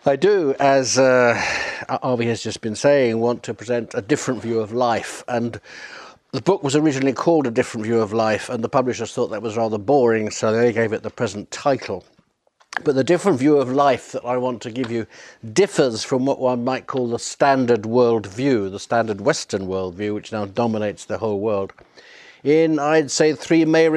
I do, as Avi has just been saying, want to present a different view of life. And the book was originally called A Different View of Life, and the publishers thought that was rather boring, so they gave it the present title. But the different view of life that I want to give you differs from what one might call the standard worldview, the standard Western worldview, which now dominates the whole world, in, I'd say, three main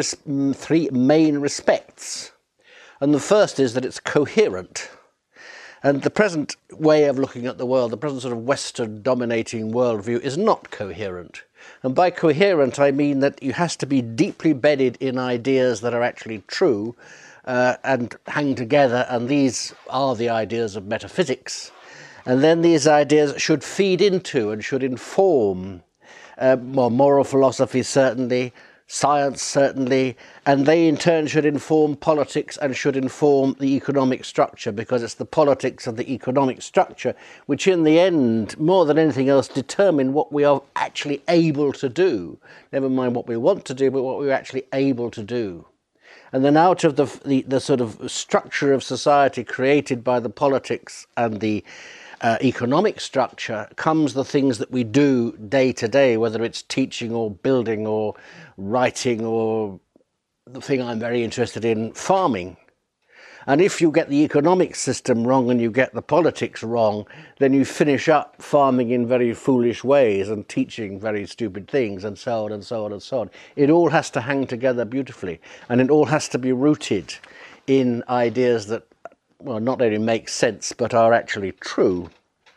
respects. And the first is that it's coherent. And the present way of looking at the world, the present sort of Western dominating worldview, is not coherent. And by coherent, I mean that you has to be deeply bedded in ideas that are actually true and hang together, and these are the ideas of metaphysics. And then these ideas should feed into and should inform moral philosophy, certainly, science, certainly, and they in turn should inform politics and should inform the economic structure, because it's the politics of the economic structure which in the end, more than anything else, determine what we are actually able to do. Never mind what we want to do, but what we're actually able to do. And then out of the sort of structure of society created by the politics and the economic structure comes the things that we do day to day, whether it's teaching or building or writing or the thing I'm very interested in, farming. And if you get the economic system wrong and you get the politics wrong, then you finish up farming in very foolish ways and teaching very stupid things and so on and so on and so on. It all has to hang together beautifully, and it all has to be rooted in ideas that, well, not only make sense, but are actually true.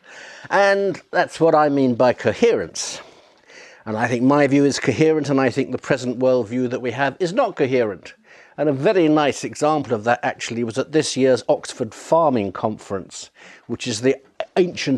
And that's what I mean by coherence. And I think my view is coherent, and I think the present worldview that we have is not coherent. And a very nice example of that actually was at this year's Oxford Farming Conference, which is the ancient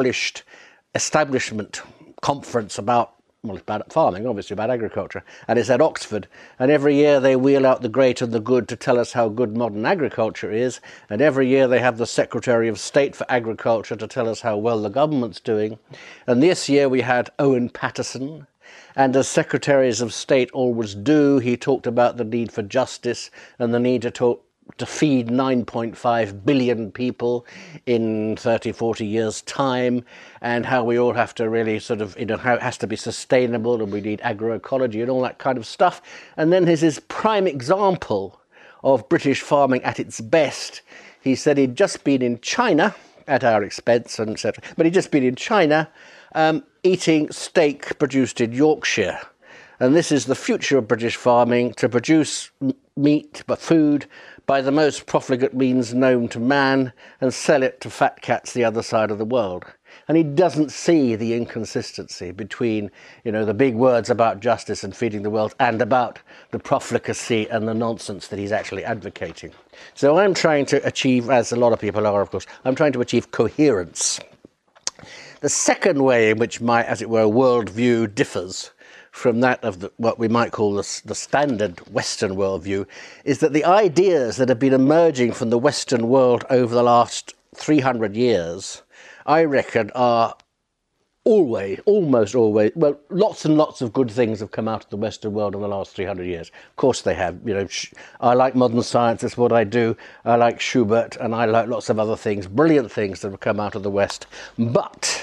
establishment conference about, well, it's about farming, obviously, about agriculture, and it's at Oxford. And every year they wheel out the great and the good to tell us how good modern agriculture is. And every year they have the Secretary of State for Agriculture to tell us how well the government's doing. And this year we had Owen Paterson. And as Secretaries of State always do, he talked about the need for justice and the need to feed 9.5 billion people in 30, 40 years' time, and how we all have to really sort of, how it has to be sustainable, and we need agroecology and all that kind of stuff. And then here's his prime example of British farming at its best. He said he'd just been in China, at our expense, and etc., but he'd just been in China eating steak produced in Yorkshire. And this is the future of British farming, to produce meat, but food, by the most profligate means known to man, and sell it to fat cats the other side of the world. And he doesn't see the inconsistency between, the big words about justice and feeding the world and about the profligacy and the nonsense that he's actually advocating. So I'm trying to achieve, as a lot of people are, of course, I'm trying to achieve coherence. The second way in which my, as it were, worldview differs from that of what we might call the standard Western worldview is that the ideas that have been emerging from the Western world over the last 300 years, I reckon, are almost always, well, lots and lots of good things have come out of the Western world in the last 300 years. Of course they have. I like modern science, that's what I do. I like Schubert, and I like lots of other things, brilliant things that have come out of the West. But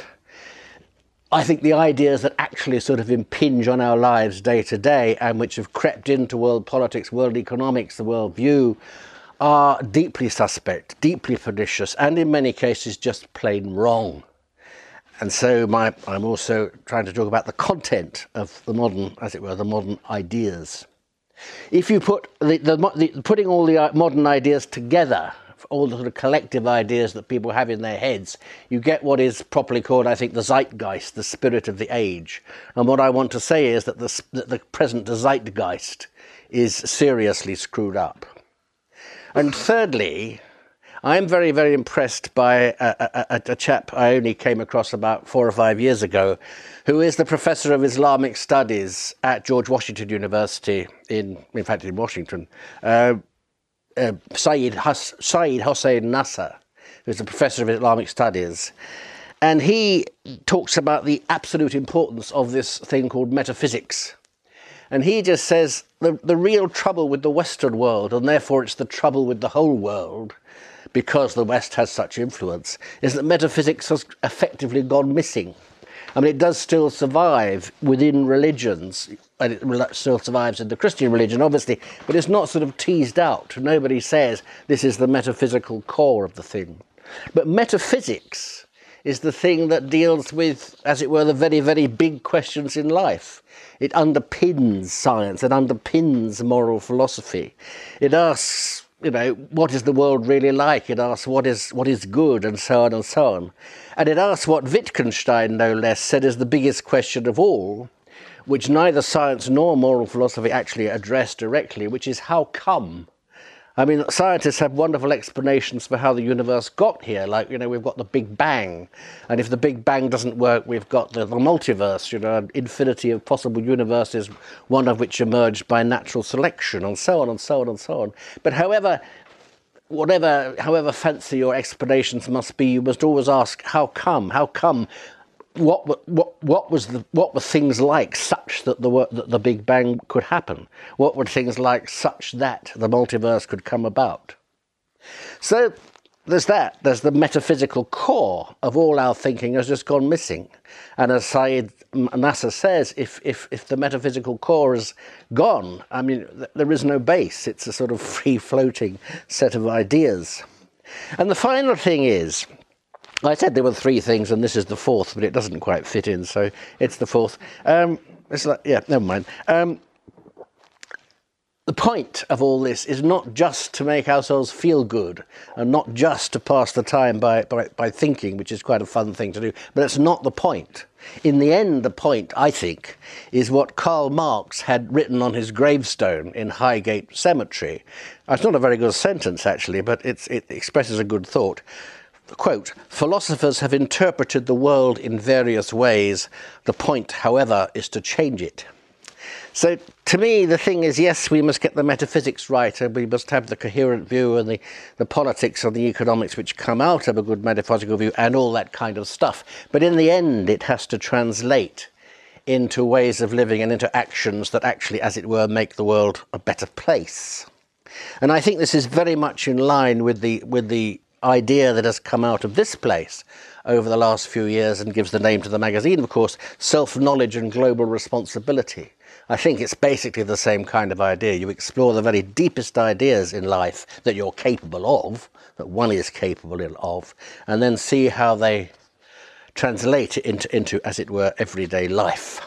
I think the ideas that actually sort of impinge on our lives day to day, and which have crept into world politics, world economics, the world view, are deeply suspect, deeply pernicious, and in many cases just plain wrong. And so I'm also trying to talk about the content of the modern, as it were, the modern ideas. If you put putting all the modern ideas together, all the sort of collective ideas that people have in their heads, you get what is properly called, I think, the zeitgeist, the spirit of the age. And what I want to say is that the present zeitgeist is seriously screwed up. And thirdly, I'm very, very impressed by a chap I only came across about 4 or 5 years ago, who is the professor of Islamic studies at George Washington University in Washington, Saeed Hossein Nasser, who's a professor of Islamic studies. And he talks about the absolute importance of this thing called metaphysics. And he just says the real trouble with the Western world, and therefore it's the trouble with the whole world, because the West has such influence, is that metaphysics has effectively gone missing. I mean, it does still survive within religions, and it still survives in the Christian religion, obviously, but it's not sort of teased out. Nobody says this is the metaphysical core of the thing. But metaphysics is the thing that deals with, as it were, the very, very big questions in life. It underpins science, it underpins moral philosophy. It asks, what is the world really like? It asks what is good, and so on and so on. And it asks what Wittgenstein, no less, said is the biggest question of all, which neither science nor moral philosophy actually address directly, which is how come? I mean, scientists have wonderful explanations for how the universe got here. Like, we've got the Big Bang. And if the Big Bang doesn't work, we've got the multiverse, an infinity of possible universes, one of which emerged by natural selection, and so on and so on and so on. But however fancy your explanations must be, you must always ask, how come? How come? What were things like such that the Big Bang could happen? What were things like such that the multiverse could come about? So there's that. There's the metaphysical core of all our thinking has just gone missing. And as Said Nasser says, if the metaphysical core is gone, I mean, there is no base. It's a sort of free-floating set of ideas. And the final thing is, I said there were three things, and this is the fourth, but it doesn't quite fit in, so it's the fourth. It's like, yeah, never mind. The point of all this is not just to make ourselves feel good, and not just to pass the time by thinking, which is quite a fun thing to do, but it's not the point. In the end, the point, I think, is what Karl Marx had written on his gravestone in Highgate Cemetery. It's not a very good sentence, actually, but it expresses a good thought. Quote, "Philosophers have interpreted the world in various ways. The point, however, is to change it." So to me, the thing is, yes, we must get the metaphysics right, and we must have the coherent view and the politics and the economics which come out of a good metaphysical view and all that kind of stuff. But in the end, it has to translate into ways of living and into actions that actually, as it were, make the world a better place. And I think this is very much in line with the idea that has come out of this place over the last few years and gives the name to the magazine, of course, self-knowledge and global responsibility. I think it's basically the same kind of idea. You explore the very deepest ideas in life that you're capable of, that one is capable of, and then see how they translate into, as it were, everyday life.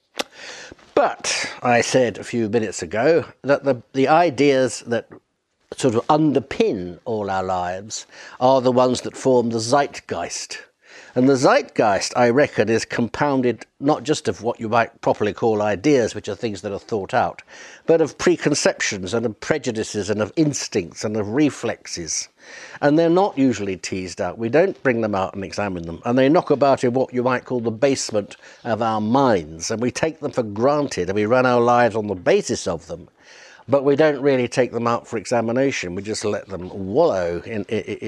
But I said a few minutes ago that the ideas that sort of underpin all our lives are the ones that form the zeitgeist. And the zeitgeist, I reckon, is compounded not just of what you might properly call ideas, which are things that are thought out, but of preconceptions and of prejudices and of instincts and of reflexes. And they're not usually teased out. We don't bring them out and examine them. And they knock about in what you might call the basement of our minds. And we take them for granted and we run our lives on the basis of them. But we don't really take them out for examination. We just let them wallow in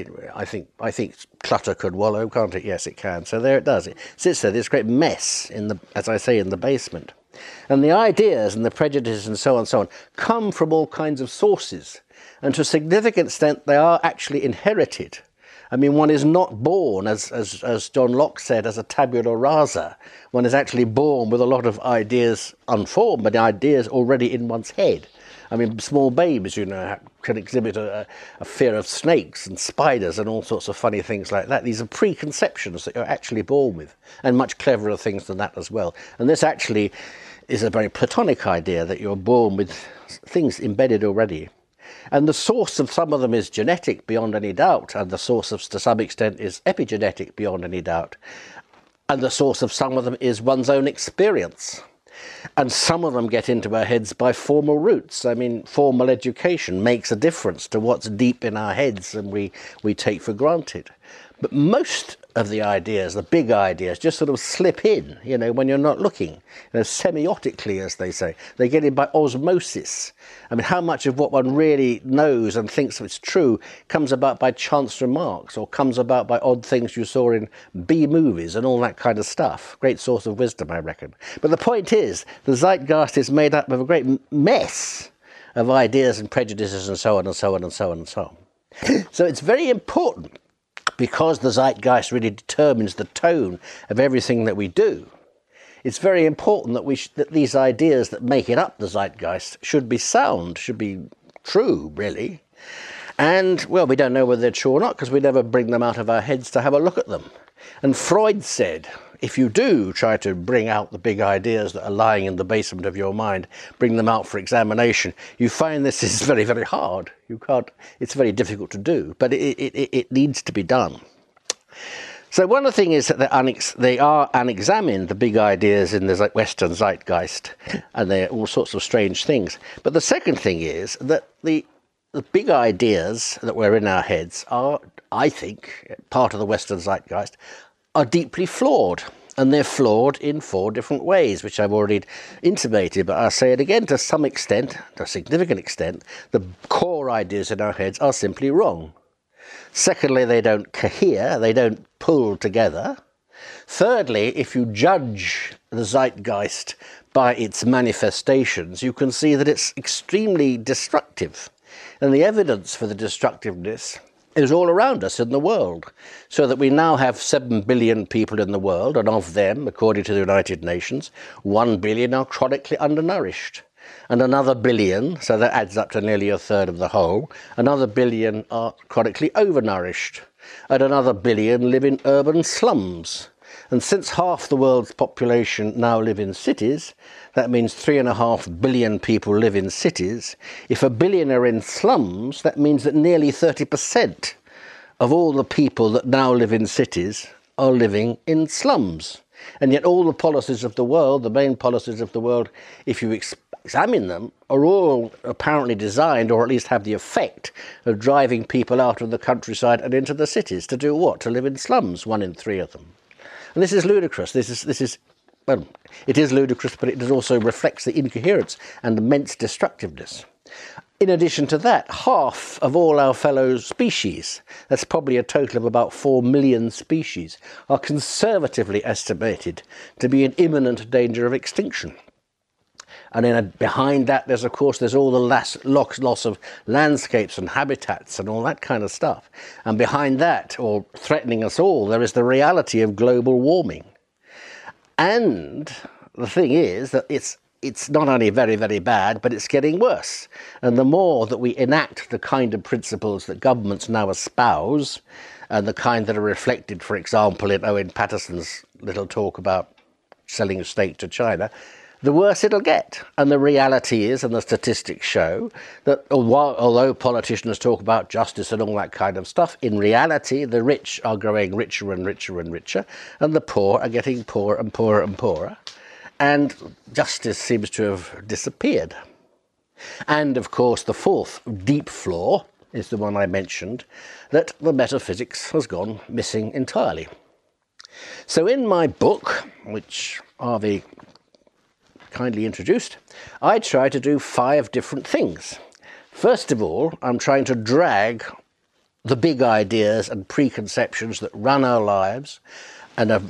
I think clutter could wallow, can't it? Yes, it can. So there it does. It sits there, this great mess as I say, in the basement. And the ideas and the prejudices and so on come from all kinds of sources. And to a significant extent, they are actually inherited. I mean, one is not born, as John Locke said, as a tabula rasa. One is actually born with a lot of ideas unformed, but ideas already in one's head. I mean, small babies, can exhibit a fear of snakes and spiders and all sorts of funny things like that. These are preconceptions that you're actually born with, and much cleverer things than that as well. And this actually is a very Platonic idea, that you're born with things embedded already. And the source of some of them is genetic beyond any doubt, and the source of, to some extent, is epigenetic beyond any doubt. And the source of some of them is one's own experience. And some of them get into our heads by formal routes. I mean, formal education makes a difference to what's deep in our heads and we take for granted. But most of the ideas, the big ideas, just sort of slip in, when you're not looking, semiotically, as they say. They get in by osmosis. I mean, how much of what one really knows and thinks is true comes about by chance remarks, or comes about by odd things you saw in B movies and all that kind of stuff. Great source of wisdom, I reckon. But the point is, the zeitgeist is made up of a great mess of ideas and prejudices and so on and so on and so on and so on. So it's very important, because the zeitgeist really determines the tone of everything that we do. It's very important that these ideas that make it up the zeitgeist should be sound, should be true, really. And, well, we don't know whether they're true or not because we never bring them out of our heads to have a look at them. And Freud said, if you do try to bring out the big ideas that are lying in the basement of your mind, bring them out for examination, you find this is very, very hard. It's very difficult to do, but it needs to be done. So one of the things is that they are unexamined, the big ideas in the Western zeitgeist, and they're all sorts of strange things. But the second thing is that the big ideas that were in our heads are, I think, part of the Western zeitgeist, are deeply flawed. And they're flawed in 4 different ways, which I've already intimated, but I'll say it again, to some extent, to a significant extent, the core ideas in our heads are simply wrong. Secondly, they don't cohere, they don't pull together. Thirdly, if you judge the zeitgeist by its manifestations, you can see that it's extremely destructive. And the evidence for the destructiveness is all around us in the world, so that we now have 7 billion people in the world, and of them, according to the United Nations, 1 billion are chronically undernourished. And another billion, so that adds up to nearly a third of the whole, another billion are chronically overnourished, and another billion live in urban slums. And since half the world's population now live in cities, that means 3.5 billion people live in cities. If 1 billion are in slums, that means that nearly 30% of all the people that now live in cities are living in slums. And yet all the policies of the world, the main policies of the world, if you examine them, are all apparently designed, or at least have the effect of driving people out of the countryside and into the cities. To do what? To live in slums, 1 in 3 of them. And this is ludicrous. This is well, it is ludicrous, but it also reflects the incoherence and immense destructiveness. In addition to that, half of all our fellow species, that's probably a total of about 4 million species, are conservatively estimated to be in imminent danger of extinction. And then behind that, there's all the loss of landscapes and habitats and all that kind of stuff. And behind that, or threatening us all, there is the reality of global warming. And the thing is that it's not only very, very bad, but it's getting worse. And the more that we enact the kind of principles that governments now espouse, and the kind that are reflected, for example, in Owen Paterson's little talk about selling a stake to China, the worse it'll get. And the reality is, and the statistics show, that although politicians talk about justice and all that kind of stuff, in reality the rich are growing richer and richer and richer, and the poor are getting poorer and poorer and poorer. And justice seems to have disappeared. And of course the fourth deep flaw is the one I mentioned, that the metaphysics has gone missing entirely. So in my book, which Harvey kindly introduced, I try to do 5 different things. First of all, I'm trying to drag the big ideas and preconceptions that run our lives and are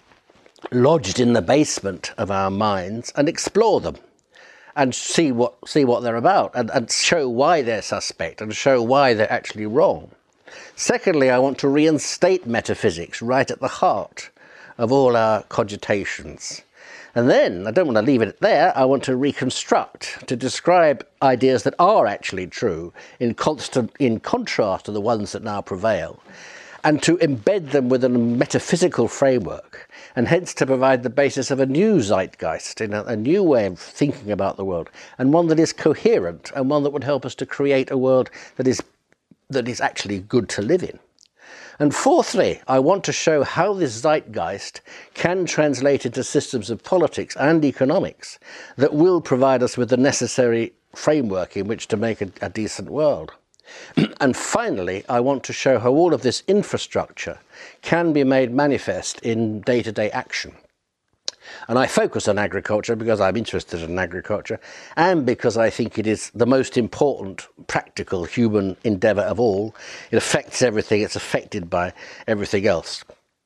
lodged in the basement of our minds and explore them and see what they're about, and show why they're suspect and show why they're actually wrong. Secondly, I want to reinstate metaphysics right at the heart of all our cogitations. And then, I don't want to leave it there, I want to reconstruct, to describe ideas that are actually true in contrast to the ones that now prevail, and to embed them within a metaphysical framework, and hence to provide the basis of a new zeitgeist, a new way of thinking about the world, and one that is coherent, and one that would help us to create a world that is actually good to live in. And fourthly, I want to show how this zeitgeist can translate into systems of politics and economics that will provide us with the necessary framework in which to make a decent world. And finally, I want to show how all of this infrastructure can be made manifest in day-to-day action. And I focus on agriculture because I'm interested in agriculture, and because I think it is the most important practical human endeavour of all. It affects everything, it's affected by everything else.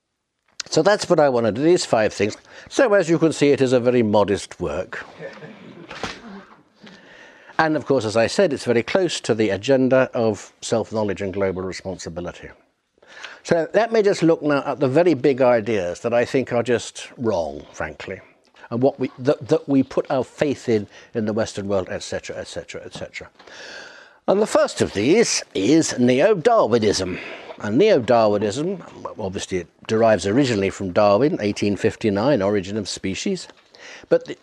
So that's what I want to do, these 5 things. So as you can see, it is a very modest work. And of course, as I said, it's very close to the agenda of self-knowledge and global responsibility. So let me just look now at the very big ideas that I think are just wrong, frankly, and what that we put our faith in the Western world, etc., etc., etc. And the first of these is neo-Darwinism. And neo-Darwinism, obviously it derives originally from Darwin, 1859, Origin of Species. But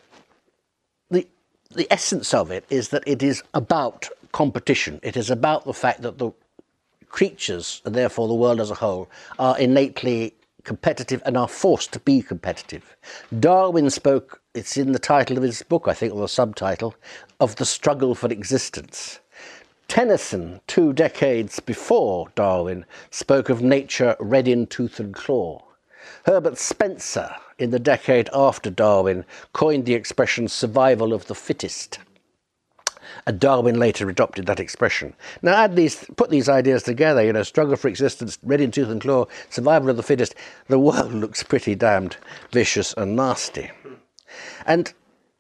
the essence of it is that it is about competition. It is about the fact that the creatures, and therefore the world as a whole, are innately competitive and are forced to be competitive. Darwin spoke, it's in the title of his book, I think, or the subtitle, of the struggle for existence. Tennyson, 2 decades before Darwin, spoke of nature red in tooth and claw. Herbert Spencer, in the decade after Darwin, coined the expression survival of the fittest. And Darwin later adopted that expression. Now put these ideas together, struggle for existence, red in tooth and claw, survival of the fittest, the world looks pretty damned vicious and nasty. And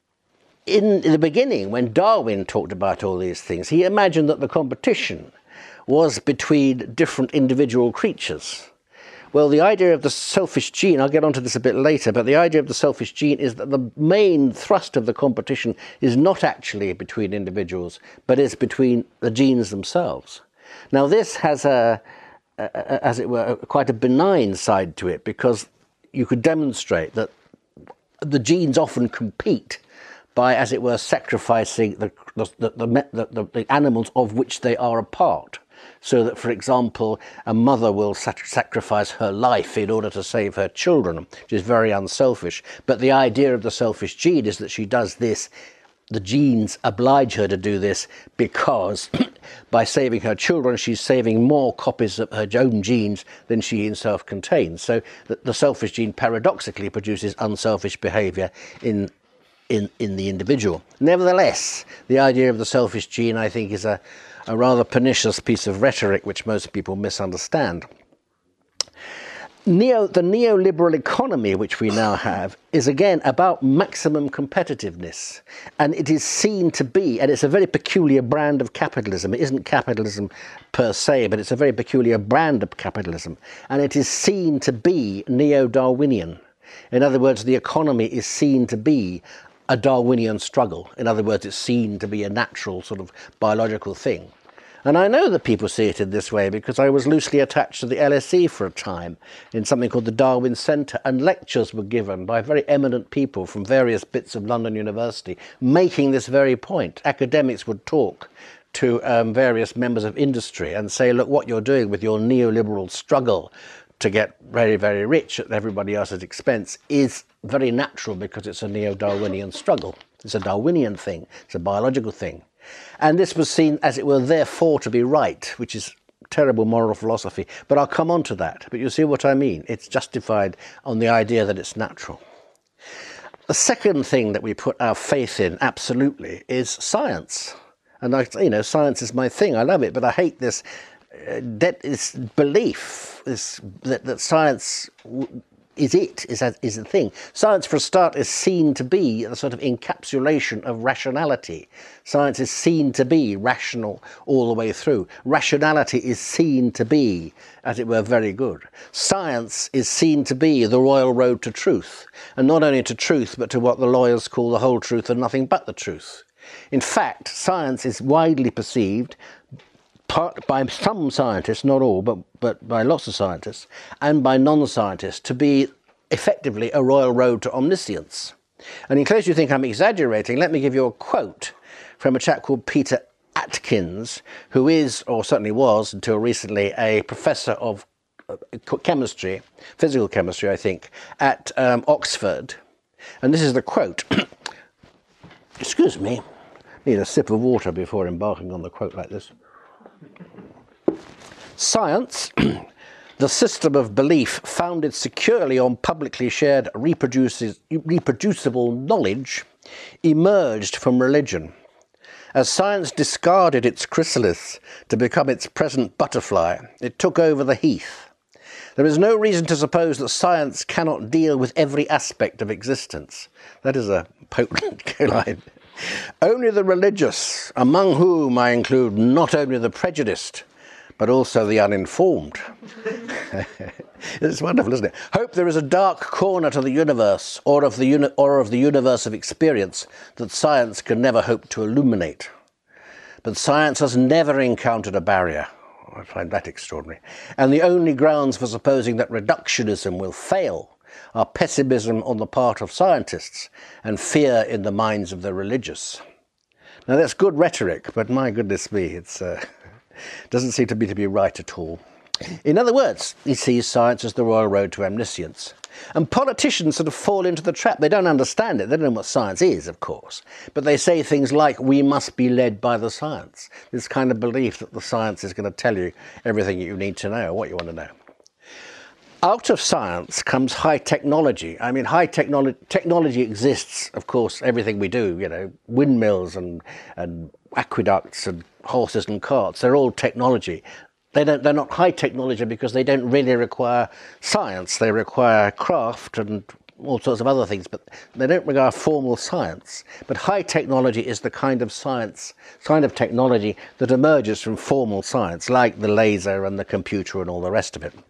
in the beginning, when Darwin talked about all these things, he imagined that the competition was between different individual creatures. Well, the idea of the selfish gene, I'll get onto this a bit later, but the idea of the selfish gene is that the main thrust of the competition is not actually between individuals, but is between the genes themselves. Now, this has as it were, quite a benign side to it, because you could demonstrate that the genes often compete by, as it were, sacrificing the animals of which they are a part. So that, for example, a mother will sacrifice her life in order to save her children, which is very unselfish. But the idea of the selfish gene is that she does this, the genes oblige her to do this because by saving her children, she's saving more copies of her own genes than she herself contains. So the selfish gene paradoxically produces unselfish behaviour in the individual. Nevertheless, the idea of the selfish gene, I think, is a rather pernicious piece of rhetoric which most people misunderstand. The neoliberal economy which we now have is again about maximum competitiveness, and it is seen to be, and it's a very peculiar brand of capitalism. It isn't capitalism per se, but it's a very peculiar brand of capitalism, and it is seen to be neo-Darwinian. In other words, the economy is seen to be a Darwinian struggle. In other words, it's seen to be a natural sort of biological thing. And I know that people see it in this way because I was loosely attached to the LSE for a time in something called the Darwin Centre, and lectures were given by very eminent people from various bits of London University making this very point. Academics would talk to various members of industry and say, look, what you're doing with your neoliberal struggle to get very, very rich at everybody else's expense is very natural because it's a neo-Darwinian struggle. It's a Darwinian thing. It's a biological thing. And this was seen, as it were, therefore to be right, which is terrible moral philosophy. But I'll come on to that. But you see what I mean? It's justified on the idea that it's natural. The second thing that we put our faith in, absolutely, is science. And, science is my thing. I love it. But I hate this belief that science is the thing. Science, for a start, is seen to be a sort of encapsulation of rationality. Science is seen to be rational all the way through. Rationality is seen to be, as it were, very good. Science is seen to be the royal road to truth, and not only to truth, but to what the lawyers call the whole truth and nothing but the truth. In fact, science is widely perceived by some scientists, not all, but by lots of scientists, and by non-scientists, to be effectively a royal road to omniscience. And in case you think I'm exaggerating, let me give you a quote from a chap called Peter Atkins, who is, or certainly was until recently, a professor of chemistry, physical chemistry, I think, at Oxford. And this is the quote. Excuse me, need a sip of water before embarking on the quote like this. Science, the system of belief founded securely on publicly shared reproducible knowledge, emerged from religion. As science discarded its chrysalis to become its present butterfly, it took over the heath. There is no reason to suppose that science cannot deal with every aspect of existence. That is a potent line. Only the religious, among whom I include not only the prejudiced, but also the uninformed. It's wonderful, isn't it? Hope there is a dark corner to the universe, or of the universe of experience, that science can never hope to illuminate. But science has never encountered a barrier. I find that extraordinary. And the only grounds for supposing that reductionism will fail are pessimism on the part of scientists and fear in the minds of the religious. Now that's good rhetoric, but my goodness me, it doesn't seem to me to be right at all. In other words, he sees science as the royal road to omniscience. And politicians sort of fall into the trap. They don't understand it. They don't know what science is, of course. But they say things like, we must be led by the science. This kind of belief that the science is going to tell you everything you need to know, what you want to know. Out of science comes high technology. I mean, technology exists, of course, everything we do, you know, windmills and aqueducts and horses and carts, they're all technology. They're not high technology because they don't really require science. They require craft and all sorts of other things, but they don't require formal science. But high technology is the kind of science, kind of technology that emerges from formal science, like the laser and the computer and all the rest of it.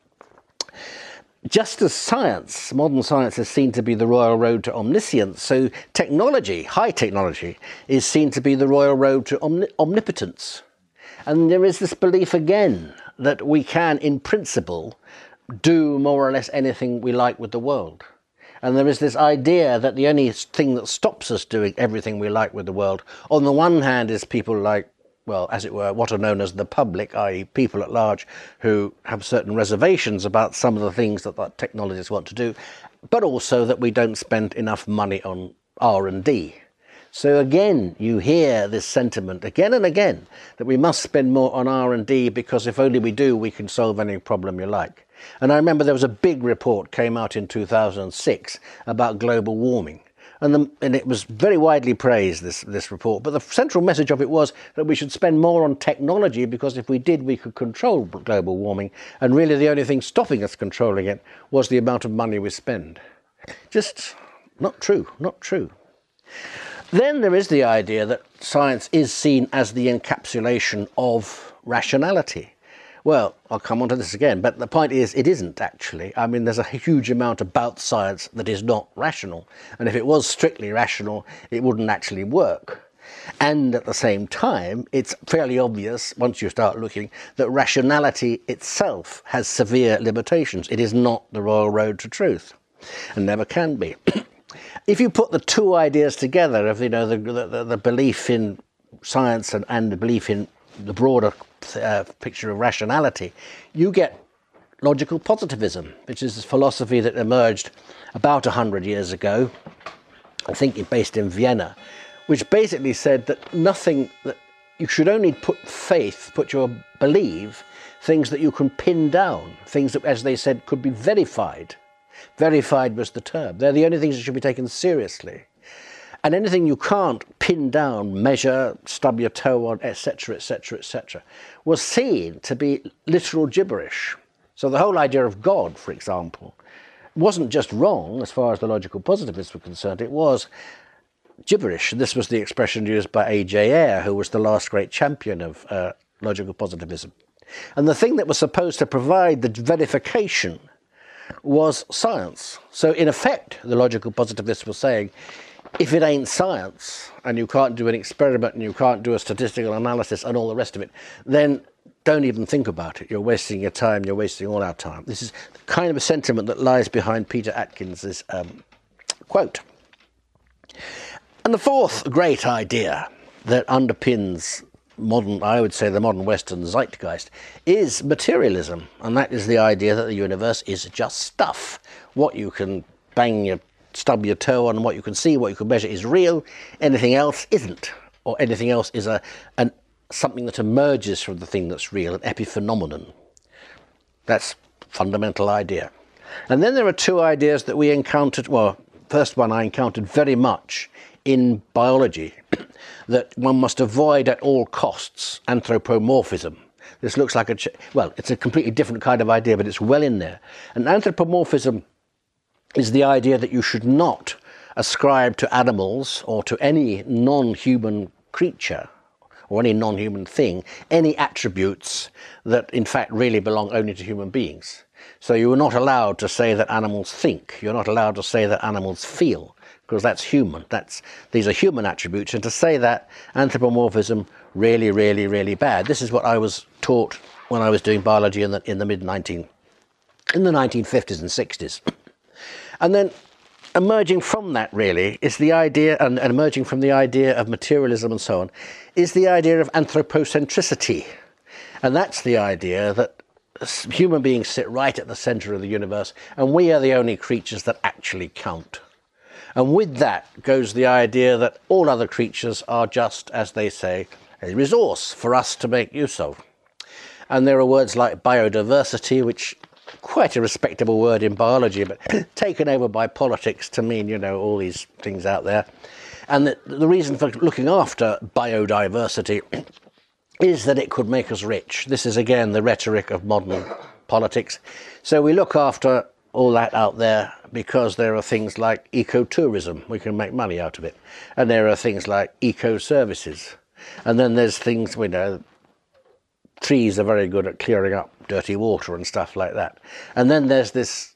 Just as science, modern science, is seen to be the royal road to omniscience, so technology, high technology, is seen to be the royal road to omnipotence. And there is this belief again that we can, in principle, do more or less anything we like with the world. And there is this idea that the only thing that stops us doing everything we like with the world, on the one hand, is people like, well, as it were, what are known as the public, i.e. people at large who have certain reservations about some of the things that technologists want to do, but also that we don't spend enough money on R&D. So again, you hear this sentiment again and again that we must spend more on R&D because if only we do, we can solve any problem you like. And I remember there was a big report came out in 2006 about global warming. And it was very widely praised, this report. But the central message of it was that we should spend more on technology because if we did, we could control global warming. And really the only thing stopping us controlling it was the amount of money we spend. Just not true, not true. Then there is the idea that science is seen as the encapsulation of rationality. Well, I'll come on to this again, but the point is it isn't actually. I mean, there's a huge amount about science that is not rational. And if it was strictly rational, it wouldn't actually work. And at the same time, it's fairly obvious, once you start looking, that rationality itself has severe limitations. It is not the royal road to truth, and never can be. If you put the two ideas together of, you know, the belief in science and the belief in the broader picture of rationality, you get logical positivism, which is this philosophy that emerged about 100 years ago, I think based in Vienna, which basically said that that you should only believe things that you can pin down, things that, as they said, could be verified. Verified was the term. They're the only things that should be taken seriously. And anything you can't pin down, measure, stub your toe on, etc., etc., etc., was seen to be literal gibberish. So the whole idea of God, for example, wasn't just wrong as far as the logical positivists were concerned, it was gibberish. This was the expression used by A.J. Ayer, who was the last great champion of logical positivism. And the thing that was supposed to provide the verification was science. So in effect, the logical positivists were saying, if it ain't science, and you can't do an experiment, and you can't do a statistical analysis and all the rest of it, then don't even think about it. You're wasting your time, you're wasting all our time. This is the kind of a sentiment that lies behind Peter Atkins's quote. And the fourth great idea that underpins I would say the modern Western zeitgeist, is materialism. And that is the idea that the universe is just stuff. What you can stub your toe on, what you can see, what you can measure is real. Anything else isn't. Or anything else is something that emerges from the thing that's real, an epiphenomenon. That's a fundamental idea. And then there are two ideas that we encountered. Well, first one I encountered very much in biology, that one must avoid at all costs anthropomorphism. This looks like it's a completely different kind of idea, but it's well in there. And anthropomorphism is the idea that you should not ascribe to animals or to any non-human creature or any non-human thing any attributes that in fact really belong only to human beings. So you are not allowed to say that animals think. You're not allowed to say that animals feel, because that's human. These are human attributes, and to say that, anthropomorphism, really, really, really bad. This is what I was taught when I was doing biology in the 1950s and 60s. And then emerging from that really is the idea, and emerging from the idea of materialism and so on, is the idea of anthropocentricity. And that's the idea that human beings sit right at the centre of the universe, and we are the only creatures that actually count. And with that goes the idea that all other creatures are just, as they say, a resource for us to make use of. And there are words like biodiversity, which quite a respectable word in biology, but taken over by politics to mean, all these things out there. And the reason for looking after biodiversity is that it could make us rich. This is, again, the rhetoric of modern politics. So we look after all that out there because there are things like ecotourism. We can make money out of it. And there are things like eco-services. And then there's things, trees are very good at clearing up dirty water and stuff like that. And then there's this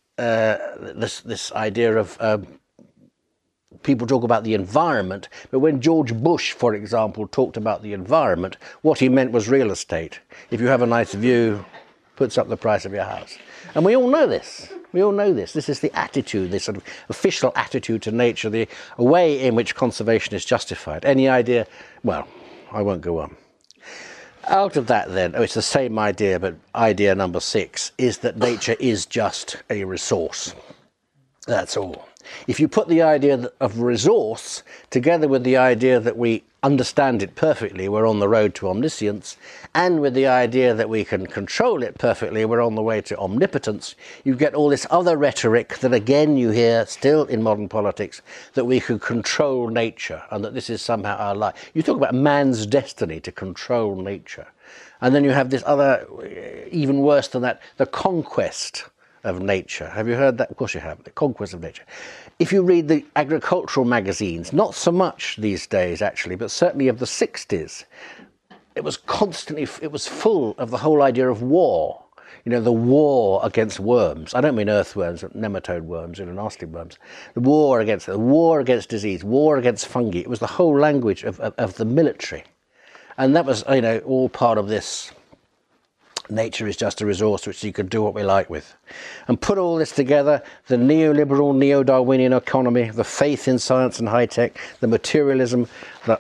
idea of people talk about the environment, but when George Bush, for example, talked about the environment, what he meant was real estate. If you have a nice view, puts up the price of your house. And we all know this. We all know this. This is the attitude, this sort of official attitude to nature, the way in which conservation is justified. Any idea? Well, I won't go on. Out of that then, it's the same idea, but idea number 6 is that nature is just a resource. That's all. If you put the idea of resource together with the idea that we understand it perfectly, we're on the road to omniscience, and with the idea that we can control it perfectly, we're on the way to omnipotence, you get all this other rhetoric that again you hear still in modern politics, that we could control nature and that this is somehow our life. You talk about man's destiny to control nature. And then you have this other, even worse than that, the conquest of nature. Have you heard that? Of course you have. The conquest of nature. If you read the agricultural magazines, not so much these days actually, but certainly of the 60s, it was full of the whole idea of war. The war against worms. I don't mean earthworms, but nematode worms, nasty worms. The war against disease, war against fungi. It was the whole language of the military. And that was, all part of this. Nature is just a resource which you can do what we like with. And put all this together, the neoliberal, neo-Darwinian economy, the faith in science and high-tech, the materialism, the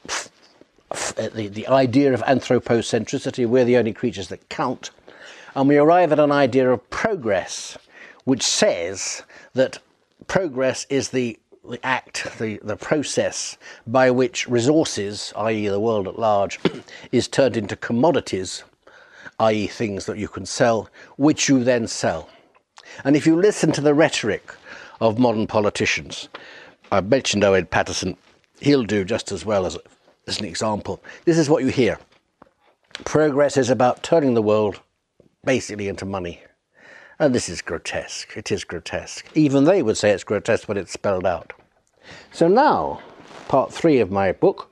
idea of anthropocentricity, we're the only creatures that count, and we arrive at an idea of progress, which says that progress is the process by which resources, i.e. the world at large, is turned into commodities, i.e. things that you can sell, which you then sell. And if you listen to the rhetoric of modern politicians, I mentioned Owen Paterson, he'll do just as well as an example. This is what you hear. Progress is about turning the world basically into money. And this is grotesque. It is grotesque. Even they would say it's grotesque when it's spelled out. So now, part 3 of my book.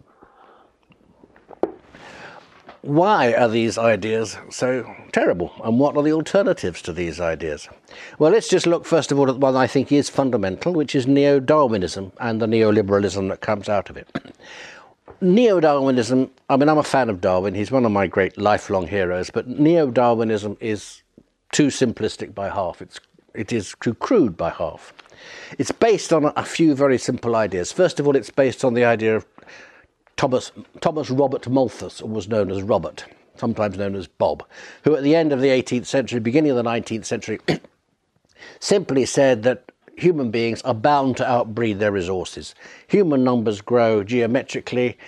Why are these ideas so terrible? And what are the alternatives to these ideas? Well, let's just look first of all at one I think is fundamental, which is neo-Darwinism and the neoliberalism that comes out of it. Neo-Darwinism, I'm a fan of Darwin. He's one of my great lifelong heroes, but neo-Darwinism is too simplistic by half. It is too crude by half. It's based on a few very simple ideas. First of all, it's based on the idea of Thomas Robert Malthus, was known as Robert, sometimes known as Bob, who at the end of the 18th century, beginning of the 19th century, simply said that human beings are bound to outbreed their resources. Human numbers grow geometrically,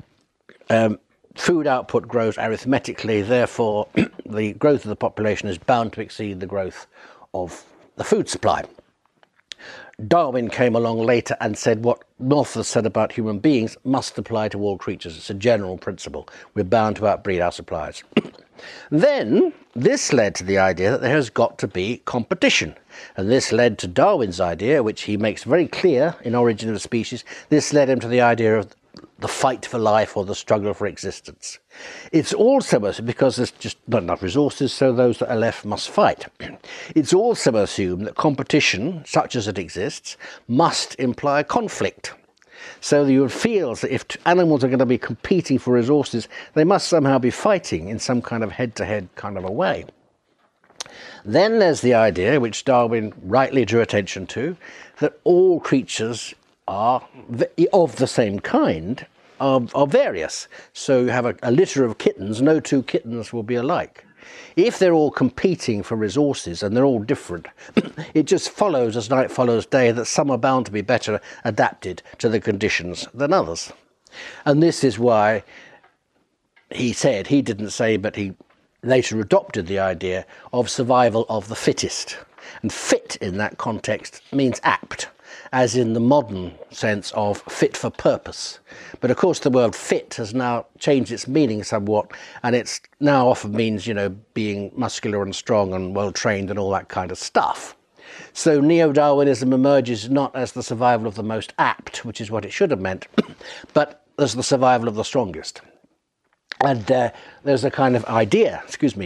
food output grows arithmetically, therefore the growth of the population is bound to exceed the growth of the food supply. Darwin came along later and said what Malthus said about human beings must apply to all creatures. It's a general principle. We're bound to outbreed our supplies. Then this led to the idea that there has got to be competition. And this led to Darwin's idea, which he makes very clear in Origin of Species. This led him to the idea of the fight for life or the struggle for existence. It's also because there's just not enough resources, so those that are left must fight. It's also assumed that competition, such as it exists, must imply conflict. So you feel that if animals are going to be competing for resources, they must somehow be fighting in some kind of head-to-head kind of a way. Then there's the idea, which Darwin rightly drew attention to, that all creatures are of the same kind, are various. So you have a litter of kittens, no two kittens will be alike. If they're all competing for resources and they're all different, it just follows as night follows day that some are bound to be better adapted to the conditions than others. And this is why he didn't say, but he later adopted the idea of survival of the fittest. And fit in that context means apt, as in the modern sense of fit for purpose. But of course the word fit has now changed its meaning somewhat, and it's now often means, being muscular and strong and well-trained and all that kind of stuff. So neo-Darwinism emerges not as the survival of the most apt, which is what it should have meant, but as the survival of the strongest. And there's a kind of idea,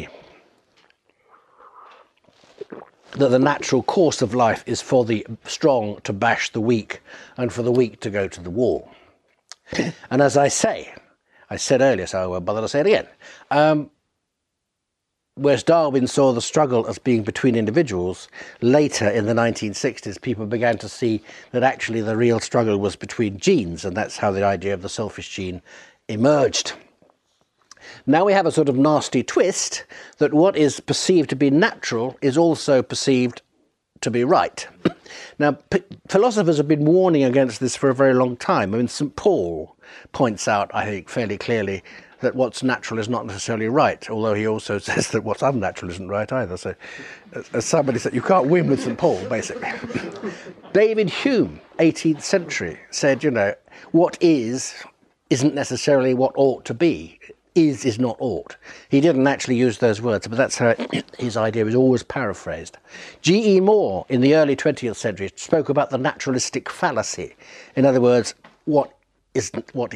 that the natural course of life is for the strong to bash the weak and for the weak to go to the wall. And as I said earlier, so I won't bother to say it again, whereas Darwin saw the struggle as being between individuals, later in the 1960s people began to see that actually the real struggle was between genes, and that's how the idea of the selfish gene emerged. Now we have a sort of nasty twist that what is perceived to be natural is also perceived to be right. Now, philosophers have been warning against this for a very long time. I mean, St. Paul points out, I think, fairly clearly that what's natural is not necessarily right, although he also says that what's unnatural isn't right either. So, as somebody said, you can't win with St. Paul, basically. David Hume, 18th century, said, what isn't necessarily what ought to be. Is not ought. He didn't actually use those words, but that's how his idea is always paraphrased. G.E. Moore, in the early 20th century, spoke about the naturalistic fallacy. In other words, what is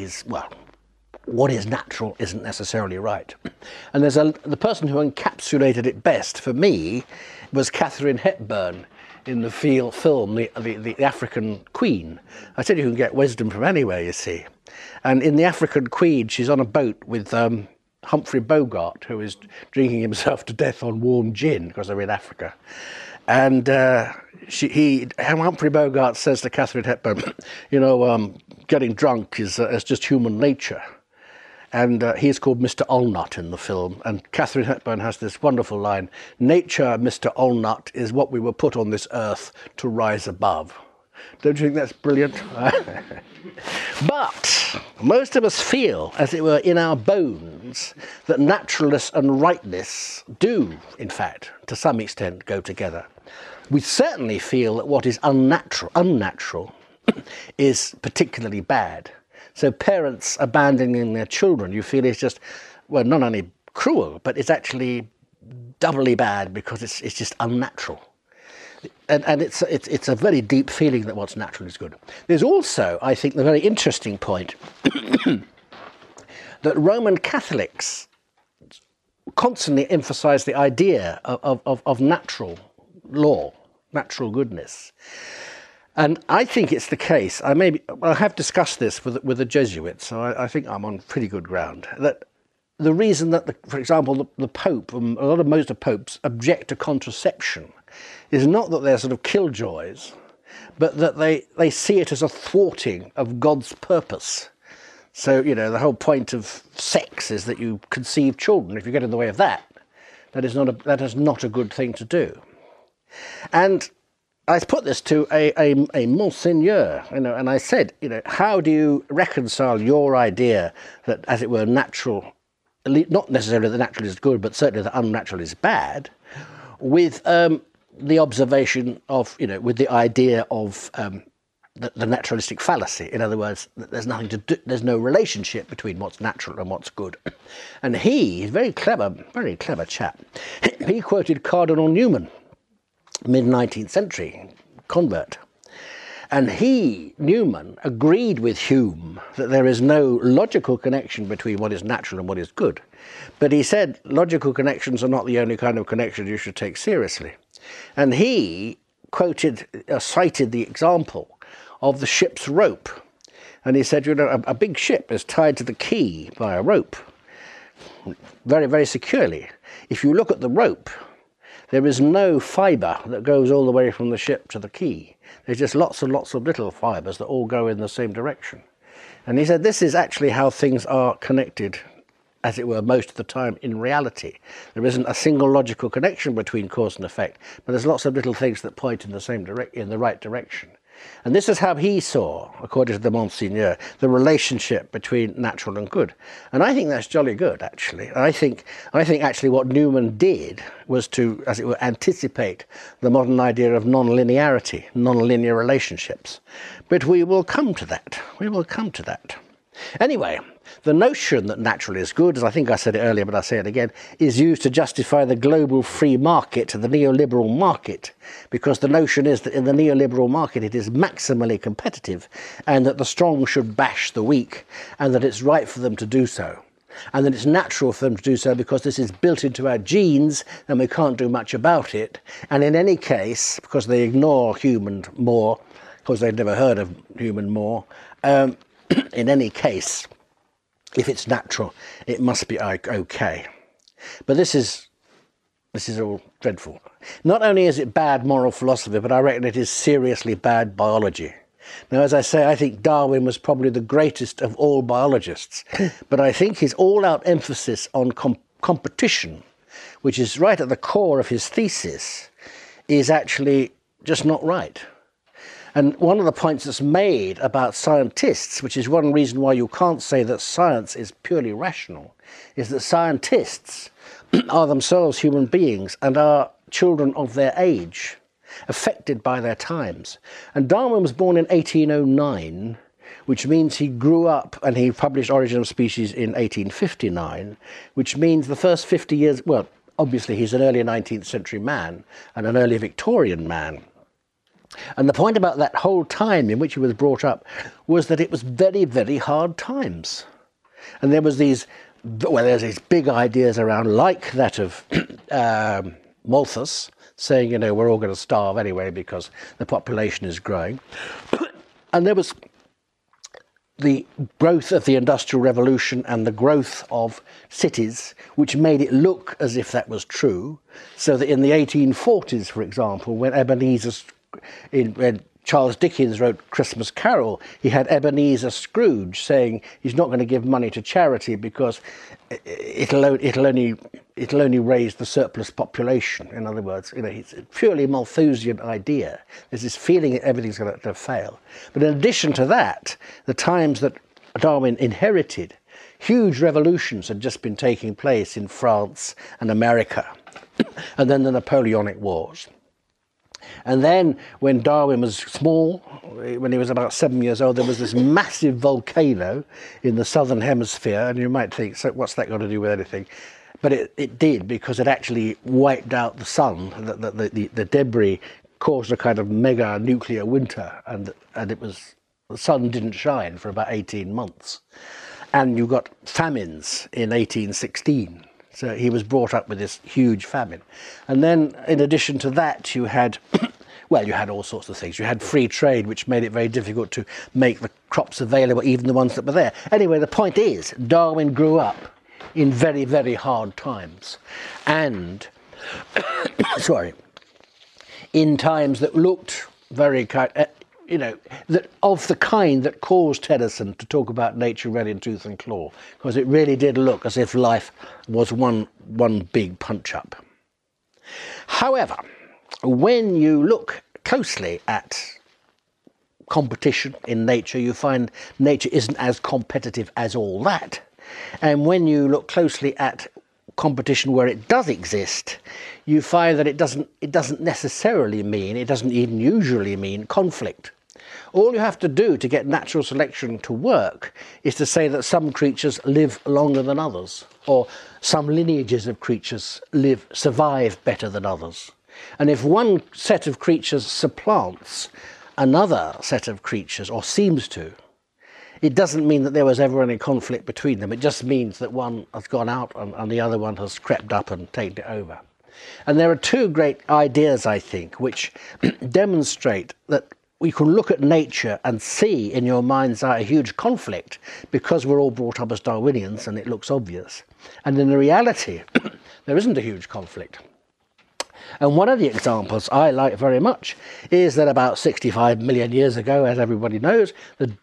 natural isn't necessarily right. And the person who encapsulated it best for me was Katharine Hepburn in the film, the African Queen. I said you can get wisdom from anywhere, you see. And in The African Queen, she's on a boat with Humphrey Bogart, who is drinking himself to death on warm gin because they're in Africa. And Humphrey Bogart says to Katharine Hepburn, getting drunk is just human nature. And he's called Mr. Allnut in the film. And Katharine Hepburn has this wonderful line, "Nature, Mr. Allnut, is what we were put on this earth to rise above." Don't you think that's brilliant? But most of us feel, as it were, in our bones, that naturalness and rightness do, in fact, to some extent, go together. We certainly feel that what is unnatural is particularly bad. So parents abandoning their children, you feel is just, well, not only cruel, but it's actually doubly bad because it's just unnatural. And it's a very deep feeling that what's natural is good. There's also, I think, the very interesting point that Roman Catholics constantly emphasize the idea of natural law, natural goodness. And I think it's the case, I have discussed this with the Jesuits, so I think I'm on pretty good ground, that the reason that, for example, the Pope, most of popes object to contraception is not that they're sort of killjoys, but that they see it as a thwarting of God's purpose. So, the whole point of sex is that you conceive children. If you get in the way of that, that is not a good thing to do. And I put this to a Monseigneur, and I said, how do you reconcile your idea that, as it were, natural, not necessarily the natural is good, but certainly the unnatural is bad, with the observation of, with the idea of the naturalistic fallacy. In other words, there's nothing to do, there's no relationship between what's natural and what's good. And he's a very clever chap. He quoted Cardinal Newman, mid-19th century convert. And Newman, agreed with Hume that there is no logical connection between what is natural and what is good. But he said logical connections are not the only kind of connections you should take seriously. And he cited the example of the ship's rope. And he said, a big ship is tied to the quay by a rope, very, very securely. If you look at the rope, there is no fibre that goes all the way from the ship to the quay. There's just lots and lots of little fibres that all go in the same direction. And he said this is actually how things are connected, as it were, most of the time in reality. There isn't a single logical connection between cause and effect, but there's lots of little things that point in the right direction. And this is how he saw, according to the Monsignor, the relationship between natural and good. And I think that's jolly good, actually. I think actually what Newman did was to, as it were, anticipate the modern idea of non-linearity, non-linear relationships. But we will come to that. We will come to that. Anyway, the notion that natural is good, as I think I said it earlier, but I'll say it again, is used to justify the global free market, the neoliberal market, because the notion is that in the neoliberal market it is maximally competitive and that the strong should bash the weak and that it's right for them to do so. And that it's natural for them to do so because this is built into our genes and we can't do much about it. And in any case, because they ignore Hume and More, because they've never heard of Hume and More, in any case, if it's natural, it must be okay. But this is all dreadful. Not only is it bad moral philosophy, but I reckon it is seriously bad biology. Now, as I say, I think Darwin was probably the greatest of all biologists, but I think his all-out emphasis on competition, which is right at the core of his thesis, is actually just not right. And one of the points that's made about scientists, which is one reason why you can't say that science is purely rational, is that scientists are themselves human beings and are children of their age, affected by their times. And Darwin was born in 1809, which means he grew up and he published Origin of Species in 1859, which means the first 50 years, well, obviously he's an early 19th century man and an early Victorian man. And the point about that whole time in which he was brought up was that it was very, very hard times. And there's these big ideas around, like that of Malthus, saying, we're all going to starve anyway because the population is growing. And there was the growth of the Industrial Revolution and the growth of cities, which made it look as if that was true. So that in the 1840s, for example, when Charles Dickens wrote Christmas Carol, he had Ebenezer Scrooge saying he's not going to give money to charity because it'll only raise the surplus population. In other words, it's a purely Malthusian idea. There's this feeling that everything's going to fail. But in addition to that, the times that Darwin inherited, huge revolutions had just been taking place in France and America, and then the Napoleonic Wars. And then when Darwin was small, when he was about 7 years old, there was this massive volcano in the southern hemisphere. And you might think, so what's that got to do with anything? But it did, because it actually wiped out the sun. The debris caused a kind of mega nuclear winter. And the sun didn't shine for about 18 months. And you got famines in 1816. So he was brought up with this huge famine. And then, in addition to that, you had all sorts of things. You had free trade, which made it very difficult to make the crops available, even the ones that were there. Anyway, the point is, Darwin grew up in very, very hard times. And, in times that looked very that of the kind that caused Tennyson to talk about nature red in tooth and claw, because it really did look as if life was one big punch-up. However, when you look closely at competition in nature, you find nature isn't as competitive as all that. And when you look closely at competition where it does exist, you find that it doesn't necessarily mean, it doesn't even usually mean conflict. All you have to do to get natural selection to work is to say that some creatures live longer than others, or some lineages of creatures survive better than others. And if one set of creatures supplants another set of creatures, or seems to, it doesn't mean that there was ever any conflict between them. It just means that one has gone out and the other one has crept up and taken it over. And there are two great ideas, I think, which demonstrate that we can look at nature and see in your mind's eye a huge conflict because we're all brought up as Darwinians and it looks obvious. And in the reality, there isn't a huge conflict. And one of the examples I like very much is that about 65 million years ago, as everybody knows, the